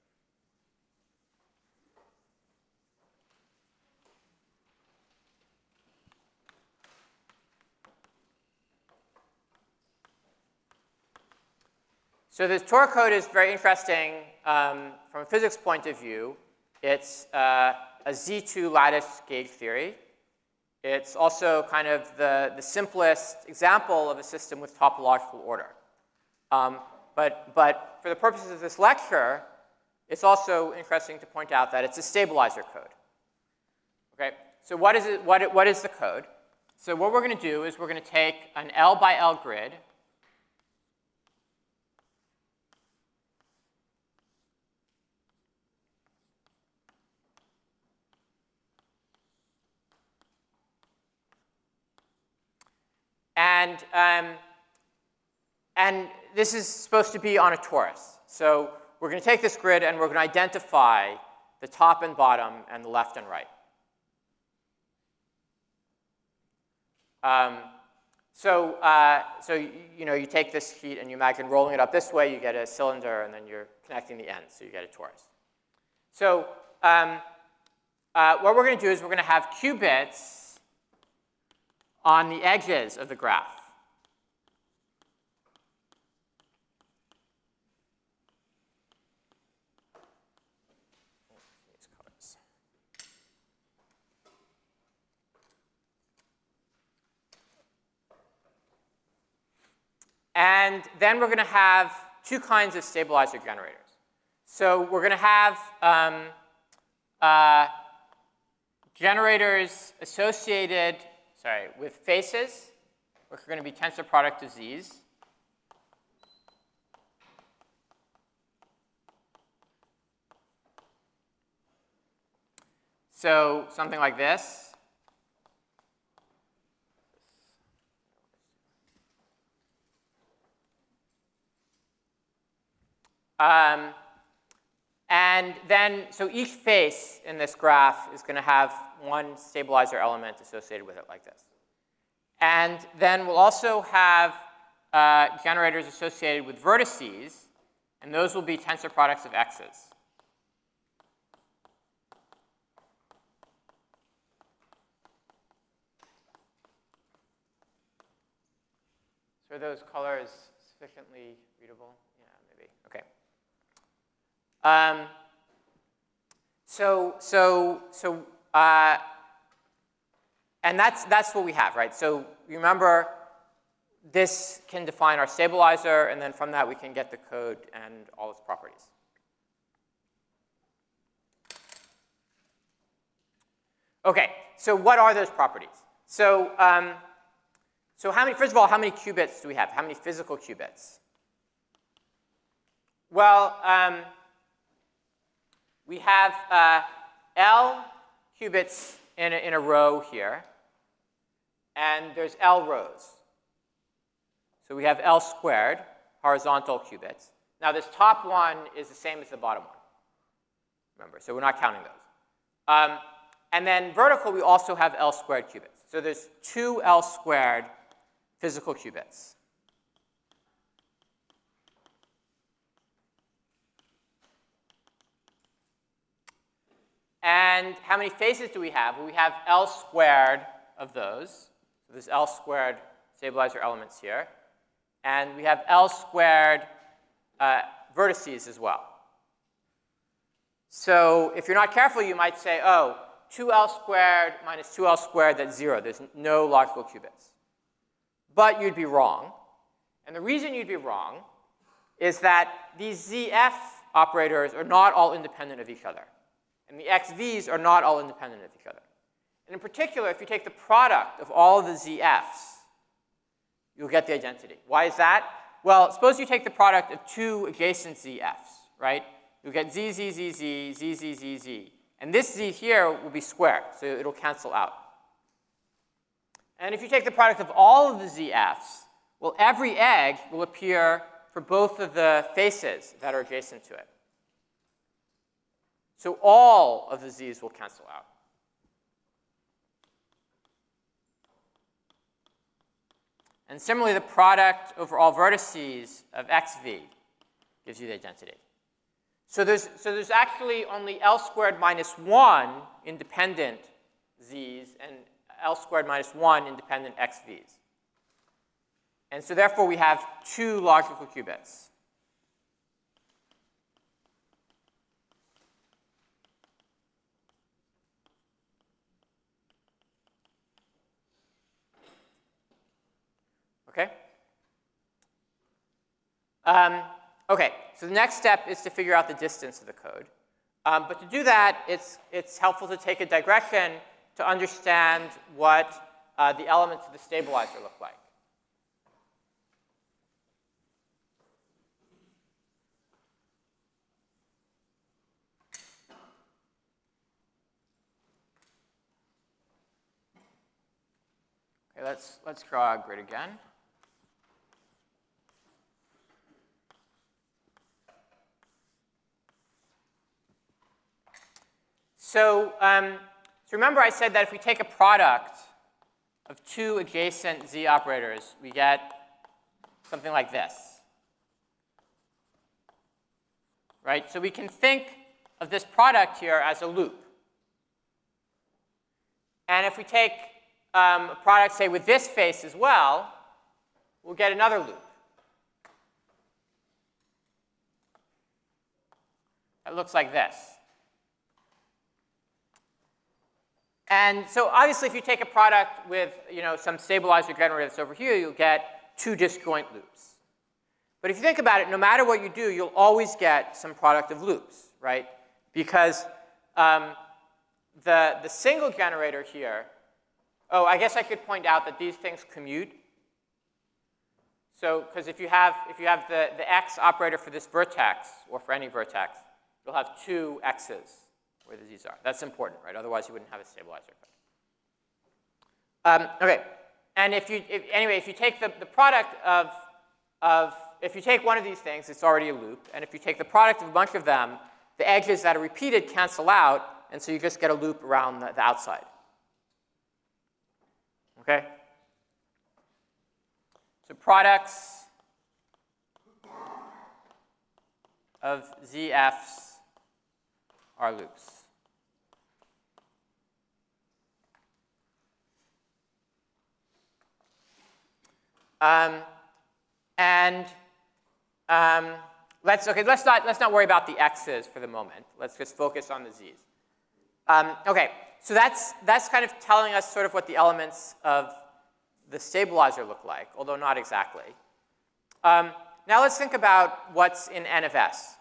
So this toric code is very interesting um, from a physics point of view. It's, uh, a Z two lattice gauge theory. It's also kind of the, the simplest example of a system with topological order. Um, but, but for the purposes of this lecture, it's also interesting to point out that it's a stabilizer code. Okay? So what is, it, what, what is the code? So what we're going to do is we're going to take an L by L grid. And, um, and this is supposed to be on a torus. So we're going to take this grid and we're going to identify the top and bottom and the left and right. Um, so, uh, so you, you know, you take this heat and you imagine rolling it up this way, you get a cylinder, and then you're connecting the ends, so you get a torus. So um, uh, what we're going to do is we're going to have qubits on the edges of the graph. And then we're going to have two kinds of stabilizer generators. So we're going to have um, uh, generators associated, sorry, with faces, which are going to be tensor product of z's. So something like this. Um, and then, so each face in this graph is going to have one stabilizer element associated with it like this. And then we'll also have uh, generators associated with vertices, and those will be tensor products of x's. So are those colors sufficiently readable? Yeah, maybe. Okay. Um, so, so, so, uh, and that's, that's what we have, right? So remember, this can define our stabilizer, and then from that we can get the code and all its properties. Okay, so what are those properties? So, um, so how many, first of all, how many qubits do we have? How many physical qubits? Well, um, we have uh, L qubits in a, in a row here, and there's L rows. So we have L squared, horizontal qubits. Now this top one is the same as the bottom one, remember, so we're not counting those. Um, and then vertical, we also have L squared qubits. So there's two L squared physical qubits. And how many faces do we have? Well, we have L squared of those. So there's L squared stabilizer elements here. And we have L squared uh, vertices as well. So if you're not careful, you might say, oh, two L squared minus two L squared, that's zero. There's no logical qubits. But you'd be wrong. And the reason you'd be wrong is that these Z F operators are not all independent of each other. And the X Vs are not all independent of each other. And in particular, if you take the product of all of the Z Fs, you'll get the identity. Why is that? Well, suppose you take the product of two adjacent Z Fs, right? You'll get Z, Z, Z, Z, Z, Z, Z, Z. And this Z here will be squared, so it'll cancel out. And if you take the product of all of the Z Fs, well, every egg will appear for both of the faces that are adjacent to it. So all of the Z's will cancel out. And similarly, the product over all vertices of X V gives you the identity. So there's, so there's actually only L squared minus one independent Z's and L squared minus one independent X Vs. And so therefore, we have two logical qubits. Um, okay, so the next step is to figure out the distance of the code. Um, but to do that, it's, it's helpful to take a digression to understand what uh, the elements of the stabilizer look like. Okay, let's, let's draw a grid again. So, um, so remember I said that if we take a product of two adjacent z operators, we get something like this. Right? So we can think of this product here as a loop. And if we take um, a product, say, with this face as well, we'll get another loop. It looks like this. And so obviously, if you take a product with, you know, some stabilizer generator that's over here, you'll get two disjoint loops. But if you think about it, no matter what you do, you'll always get some product of loops, right? Because um, the, the single generator here, oh, I guess I could point out that these things commute. So, because if you have, if you have the, the x operator for this vertex, or for any vertex, you'll have two x's where the z's are. That's important, right? Otherwise, you wouldn't have a stabilizer code. Um, okay, and if you, if, anyway, if you take the, the product of, of, if you take one of these things, it's already a loop. And if you take the product of a bunch of them, the edges that are repeated cancel out, and so you just get a loop around the, the outside. Okay? So products of Z Fs are loops. Um, and um, let's okay. Let's not let's not worry about the x's for the moment. Let's just focus on the z's. Um, okay, so that's that's kind of telling us sort of what the elements of the stabilizer look like, although not exactly. Um, now let's think about what's in N of S.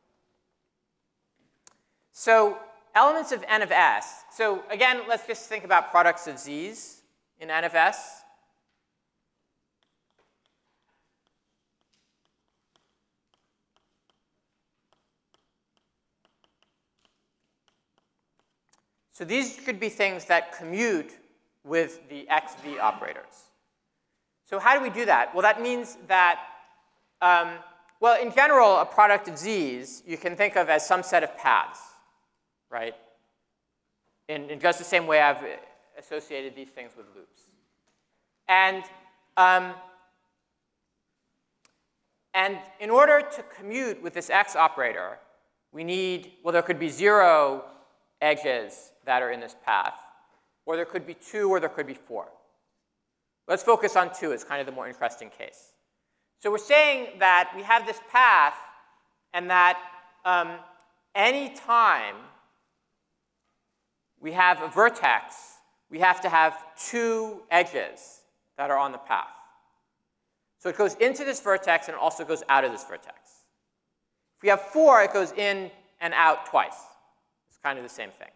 So elements of N of S. So again, let's just think about products of z's in N of S. So these could be things that commute with the X V operators. So how do we do that? Well, that means that, um, well, in general, a product of z's you can think of as some set of paths, right? In, in just the same way I've associated these things with loops. And, um, and in order to commute with this X operator, we need, well, there could be zero edges that are in this path, or there could be two, or there could be four. Let's focus on two. It's kind of the more interesting case. So we're saying that we have this path, and that um, any time we have a vertex, we have to have two edges that are on the path. So it goes into this vertex and also goes out of this vertex. If we have four, it goes in and out twice. It's kind of the same thing.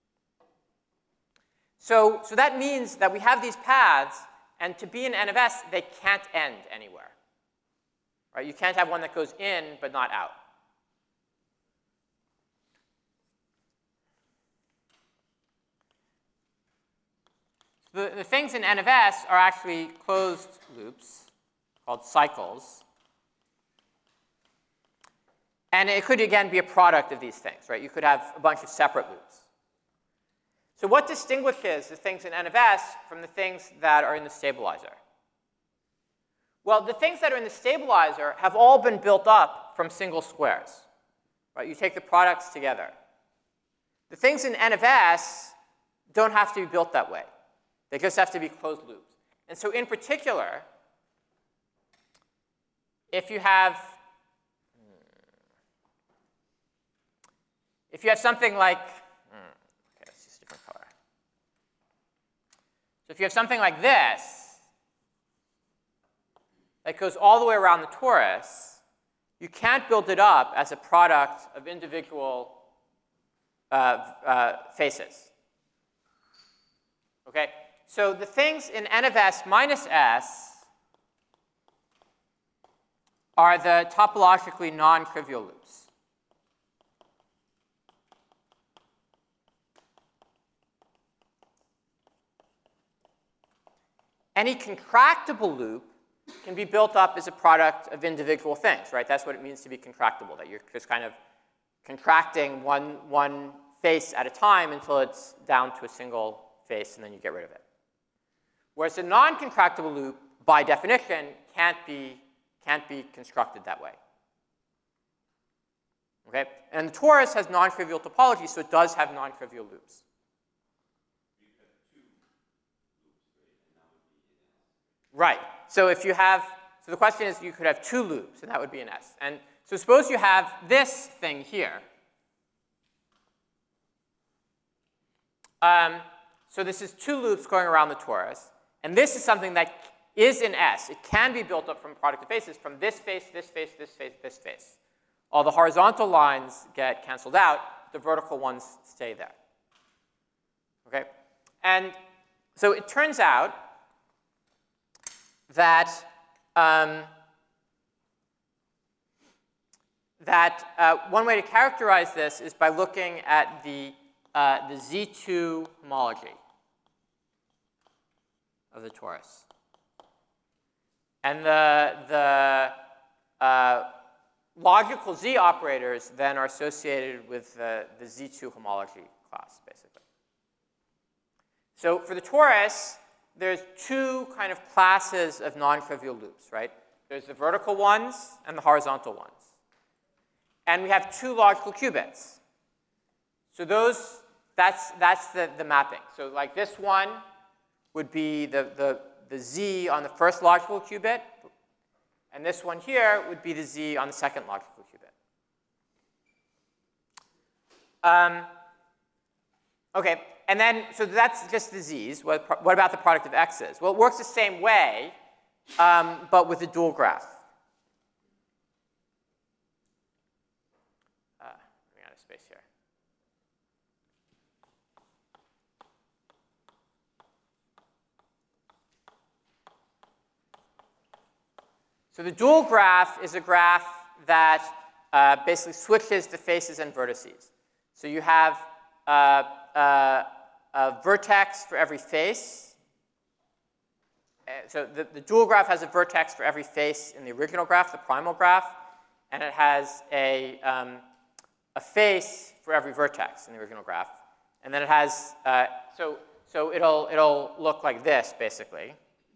So, so that means that we have these paths, and to be in N of S, they can't end anywhere. Right? You can't have one that goes in but not out. The, the things in N of S are actually closed loops called cycles. And it could, again, be a product of these things, right? You could have a bunch of separate loops. So what distinguishes the things in N of S from the things that are in the stabilizer? Well, the things that are in the stabilizer have all been built up from single squares. Right? You take the products together. The things in N of S don't have to be built that way. They just have to be closed loops. And so in particular, if you have if you have something like So if you have something like this that goes all the way around the torus, you can't build it up as a product of individual uh, uh, faces. Okay? So the things in n of s minus s are the topologically non-trivial loops. Any contractible loop can be built up as a product of individual things, right? That's what it means to be contractible, that you're just kind of contracting one, one face at a time until it's down to a single face, and then you get rid of it. Whereas a non-contractible loop, by definition, can't be, can't be constructed that way. Okay? And the torus has non-trivial topology, so it does have non-trivial loops. Right. So if you have, so the question is, you could have two loops, and that would be an S. And so suppose you have this thing here. Um, so this is two loops going around the torus, and this is something that is in S. It can be built up from product of faces from this face, this face, this face, this face. All the horizontal lines get canceled out. The vertical ones stay there. Okay? And so it turns out that um, that uh, one way to characterize this is by looking at the uh, the Z two homology of the torus, and the the uh, logical Z operators then are associated with the, the Z two homology class, basically. So for the torus, there's two kind of classes of non-trivial loops, right? There's the vertical ones and the horizontal ones. And we have two logical qubits. So those, that's, that's the, the mapping. So like this one would be the, the, the Z on the first logical qubit, and this one here would be the Z on the second logical qubit. Um, okay. And then, so that's just the Z's. What, what about the product of X's? Well, it works the same way, um, but with a dual graph. Uh, running out of space here. So the dual graph is a graph that uh, basically switches the faces and vertices. So you have uh, uh, a vertex for every face. Uh, so the, the dual graph has a vertex for every face in the original graph, the primal graph, and it has a, um, a face for every vertex in the original graph. And then it has, uh, so, so it'll, it'll look like this, basically.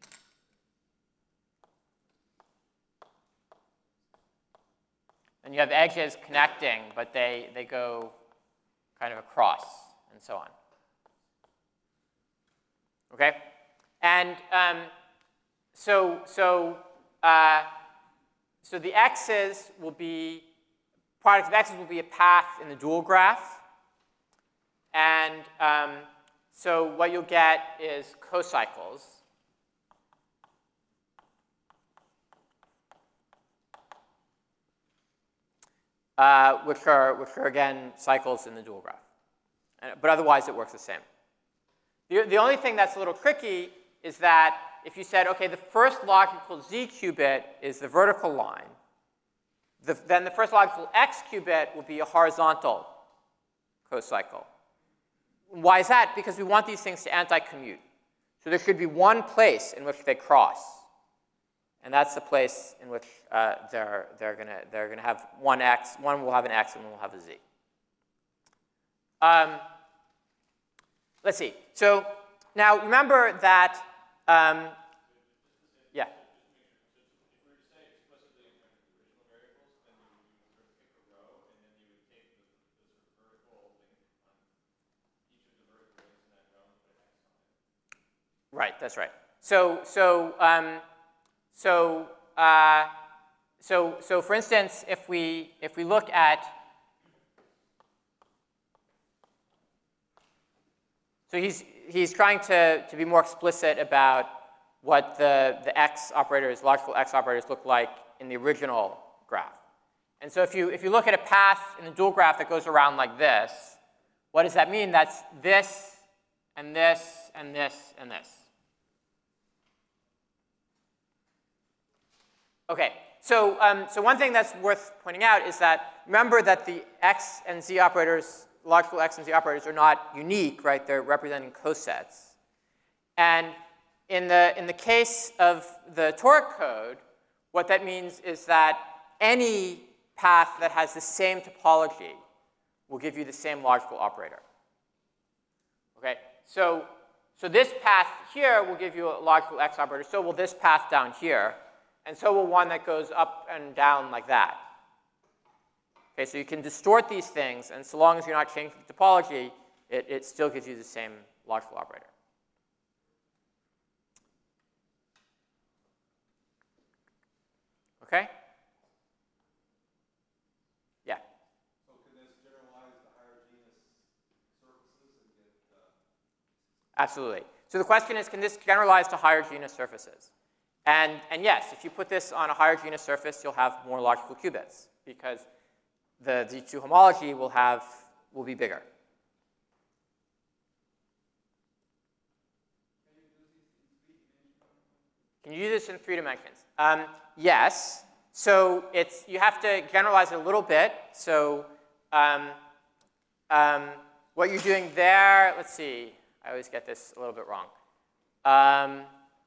And you have edges connecting, but they, they go kind of across, and so on. Okay? And um, so, so, uh, so the x's will be, product of x's will be a path in the dual graph. And um, so what you'll get is cocycles. Uh, which are, which are, again, cycles in the dual graph. Uh, but otherwise, it works the same. The, the only thing that's a little tricky is that if you said, OK, the first logical Z qubit is the vertical line, the, then the first logical X qubit will be a horizontal cocycle. Why is that? Because we want these things to anti-commute. So there should be one place in which they cross. And that's the place in which uh, they're, they're going to they're gonna have one X, one will have an X, and one will have a Z. Um, let's see. So now remember that, um, yeah. Right, that's right. So, so, um, so, uh, so, so for instance, if we if we look at, so he's he's trying to to be more explicit about what the the X operators, logical X operators, look like in the original graph. And so if you, if you look at a path in the dual graph that goes around like this, what does that mean? That's this, and this, and this, and this. Okay, so, um, so one thing that's worth pointing out is that remember that the x and z operators, logical x and z operators, are not unique, right? They're representing cosets. And in the, in the case of the toric code, what that means is that any path that has the same topology will give you the same logical operator. Okay, so, so this path here will give you a logical x operator. So will this path down here. And so will one that goes up and down like that. Okay, so you can distort these things, and so long as you're not changing the topology, it, it still gives you the same logical operator. Okay? Yeah? So can this generalize to higher genus surfaces and get... Uh... Absolutely. So the question is, can this generalize to higher genus surfaces? And, and yes, if you put this on a higher genus surface, you'll have more logical qubits, because the Z two homology will, have, will be bigger. Can you do this in three dimensions? Um, yes. So it's, you have to generalize it a little bit. So um, um, what you're doing there, let's see. I always get this a little bit wrong. Um,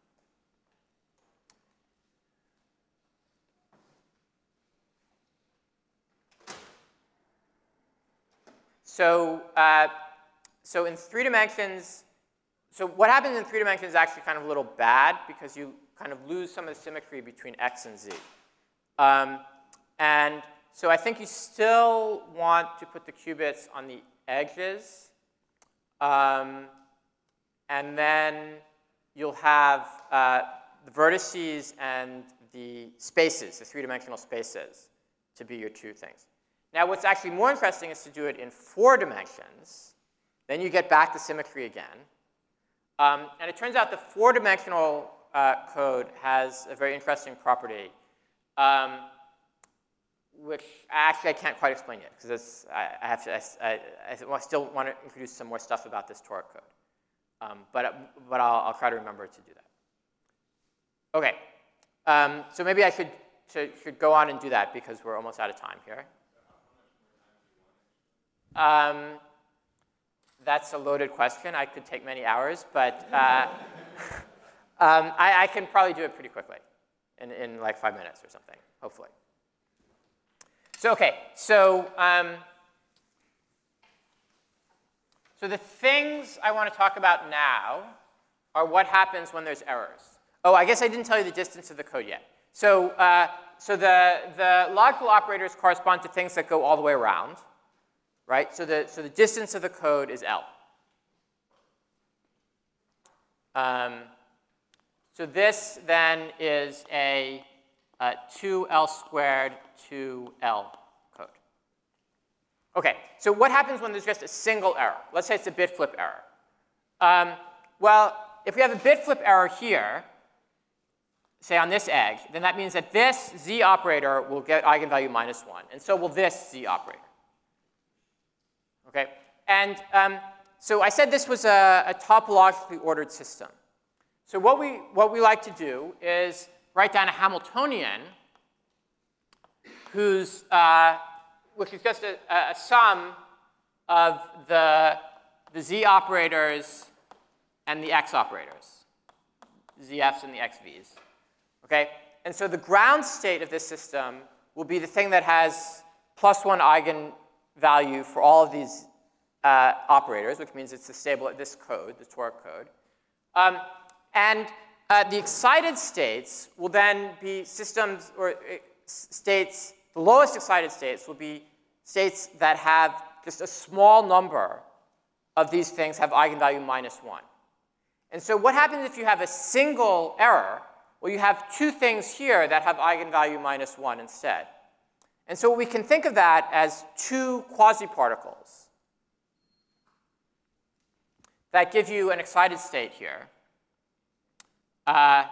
so, uh, so in three dimensions, so what happens in three dimensions is actually kind of a little bad, because you kind of lose some of the symmetry between x and z. Um, and so I think you still want to put the qubits on the edges. Um, and then you'll have uh, the vertices and the spaces, the three-dimensional spaces, to be your two things. Now, what's actually more interesting is to do it in four dimensions. Then you get back to symmetry again. Um, and it turns out the four-dimensional uh, code has a very interesting property, um, which actually I can't quite explain yet, because I, I have to. I, I, I still want to introduce some more stuff about this toric code, um, but but I'll, I'll try to remember to do that. Okay, um, so maybe I should should, should go on and do that, because we're almost out of time here. Um, that's a loaded question. I could take many hours, but uh, um, I, I can probably do it pretty quickly, in, in like five minutes or something, hopefully. So okay, so um, so the things I want to talk about now are what happens when there's errors. Oh, I guess I didn't tell you the distance of the code yet. So uh, so the the logical operators correspond to things that go all the way around. Right? So the, so the distance of the code is L. Um, so this then is a, a two L squared two L code. Okay, so what happens when there's just a single error? Let's say it's a bit flip error. Um, well, if we have a bit flip error here, say on this edge, then that means that this Z operator will get eigenvalue minus one, and so will this Z operator. Okay, and um, so I said this was a, a topologically ordered system. So what we, what we like to do is write down a Hamiltonian whose, uh, which is just a, a sum of the, the Z operators and the X operators, Z Fs and the X Vs. Okay, and so the ground state of this system will be the thing that has plus one eigenvalue for all of these uh, operators, which means it's the stable, this code, the toric code. Um, and uh, the excited states will then be systems, or uh, states, the lowest excited states will be states that have just a small number of these things have eigenvalue minus one. And so what happens if you have a single error? Well, you have two things here that have eigenvalue minus one instead. And so we can think of that as two quasi-particles that give you an excited state here. Uh,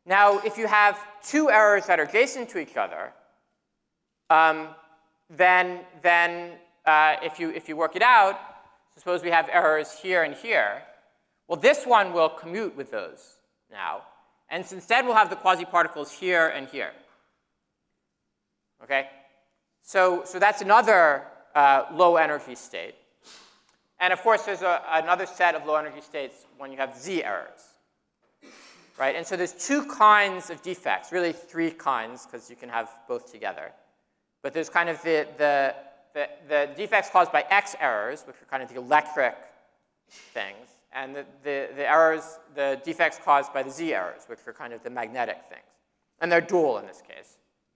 Now, if you have two errors that are adjacent to each other, um, then, then uh, if, you, if you work it out, suppose we have errors here and here, well, this one will commute with those now. And so instead, we'll have the quasi-particles here and here. Okay? So, so that's another uh, low energy state. And of course, there's a, another set of low energy states when you have Z errors. Right? And so there's two kinds of defects, really three kinds, because you can have both together. But there's kind of the, the, the, the defects caused by X errors, which are kind of the electric things, and the, the, the errors, the defects caused by the Z errors, which are kind of the magnetic things. And they're dual in this case.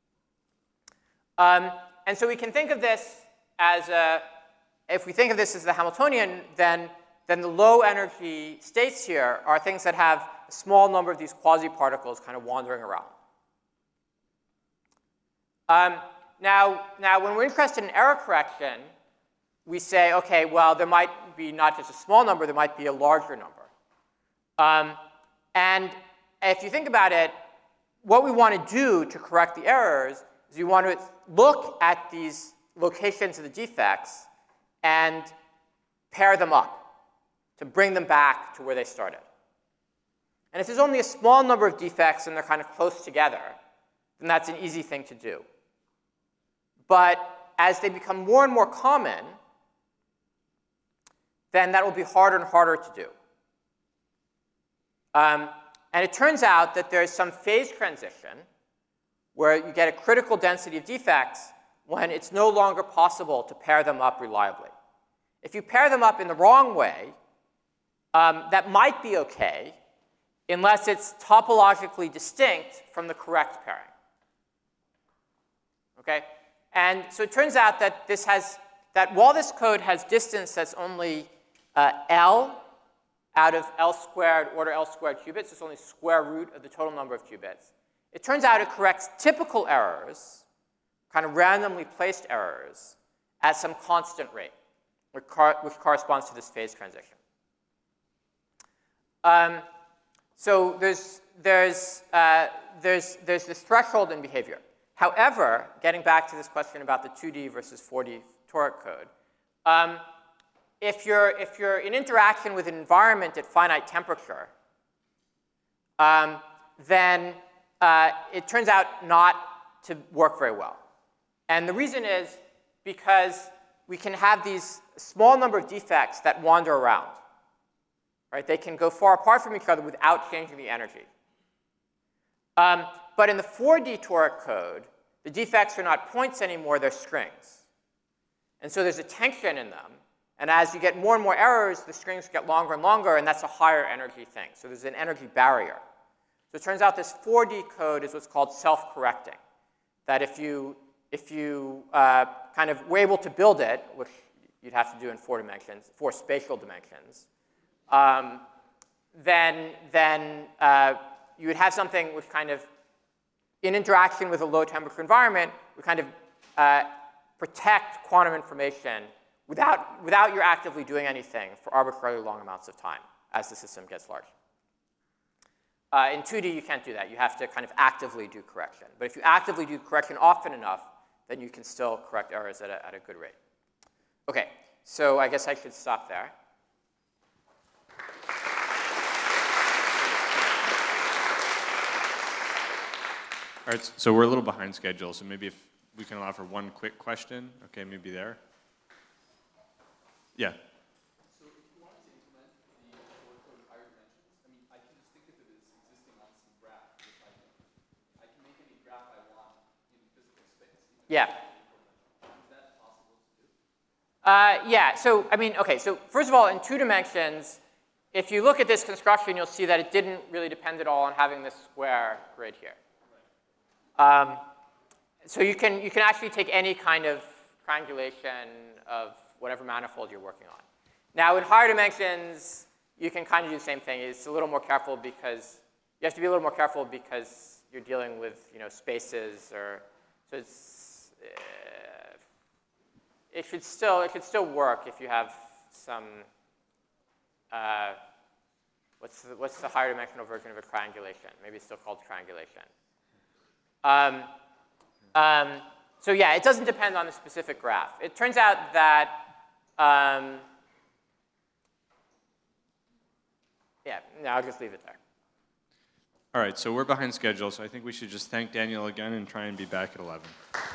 Um, and so we can think of this as a, if we think of this as the Hamiltonian, then, then the low energy states here are things that have a small number of these quasi-particles kind of wandering around. Um, now, now, when we're interested in error correction, we say, okay, well, there might be not just a small number, there might be a larger number. Um, and if you think about it, what we want to do to correct the errors is we want to look at these locations of the defects and pair them up to bring them back to where they started. And if there's only a small number of defects and they're kind of close together, then that's an easy thing to do. But as they become more and more common, then that will be harder and harder to do. Um, and it turns out that there's some phase transition where you get a critical density of defects when it's no longer possible to pair them up reliably. If you pair them up in the wrong way, um, that might be okay, unless it's topologically distinct from the correct pairing. Okay? And so it turns out that this has, that while this code has distance that's only uh, L out of L squared, order L squared qubits, it's only square root of the total number of qubits, it turns out it corrects typical errors, kind of randomly placed errors, at some constant rate, which, car which corresponds to this phase transition. Um, so there's, there's, uh, there's, there's this threshold in behavior. However, getting back to this question about the two D versus four D toric code, um, if, you're, if you're in interaction with an environment at finite temperature, um, then uh, it turns out not to work very well. And the reason is because we can have these small number of defects that wander around. Right? They can go far apart from each other without changing the energy. Um, but in the four D toric code, the defects are not points anymore, they're strings. And so there's a tension in them. And as you get more and more errors, the strings get longer and longer, and that's a higher energy thing. So there's an energy barrier. So it turns out this four D code is what's called self-correcting. That if you, if you uh, kind of were able to build it, which you'd have to do in four dimensions, four spatial dimensions, um, then, then uh, you would have something which kind of, in interaction with a low temperature environment, would kind of uh, protect quantum information without, without you're actively doing anything for arbitrarily long amounts of time as the system gets large. Uh, in two D, you can't do that. You have to kind of actively do correction. But if you actively do correction often enough, then you can still correct errors at a, at a good rate. OK, so I guess I should stop there. All right, so we're a little behind schedule, so maybe if we can allow for one quick question. OK, maybe there. Yeah. So if you want to implement the toric code of higher dimensions, I mean, I can just think of it as existing on some graph. If I, can, I can make any graph I want in physical space. Yeah. Is that possible to do? Uh, yeah, so, I mean, OK, so first of all, in two dimensions, if you look at this construction, you'll see that it didn't really depend at all on having this square grid here. Um, so you can, you can actually take any kind of triangulation of whatever manifold you're working on. Now, in higher dimensions, you can kind of do the same thing. It's a little more careful because you have to be a little more careful because you're dealing with, you know, spaces or so it's uh, it should still it should still work if you have some uh, what's What's the, what's the higher dimensional version of a triangulation? Maybe it's still called triangulation. Um, um, so yeah, it doesn't depend on the specific graph. It turns out that, um, yeah, no, I'll just leave it there. All right, so we're behind schedule, so I think we should just thank Daniel again and try and be back at eleven.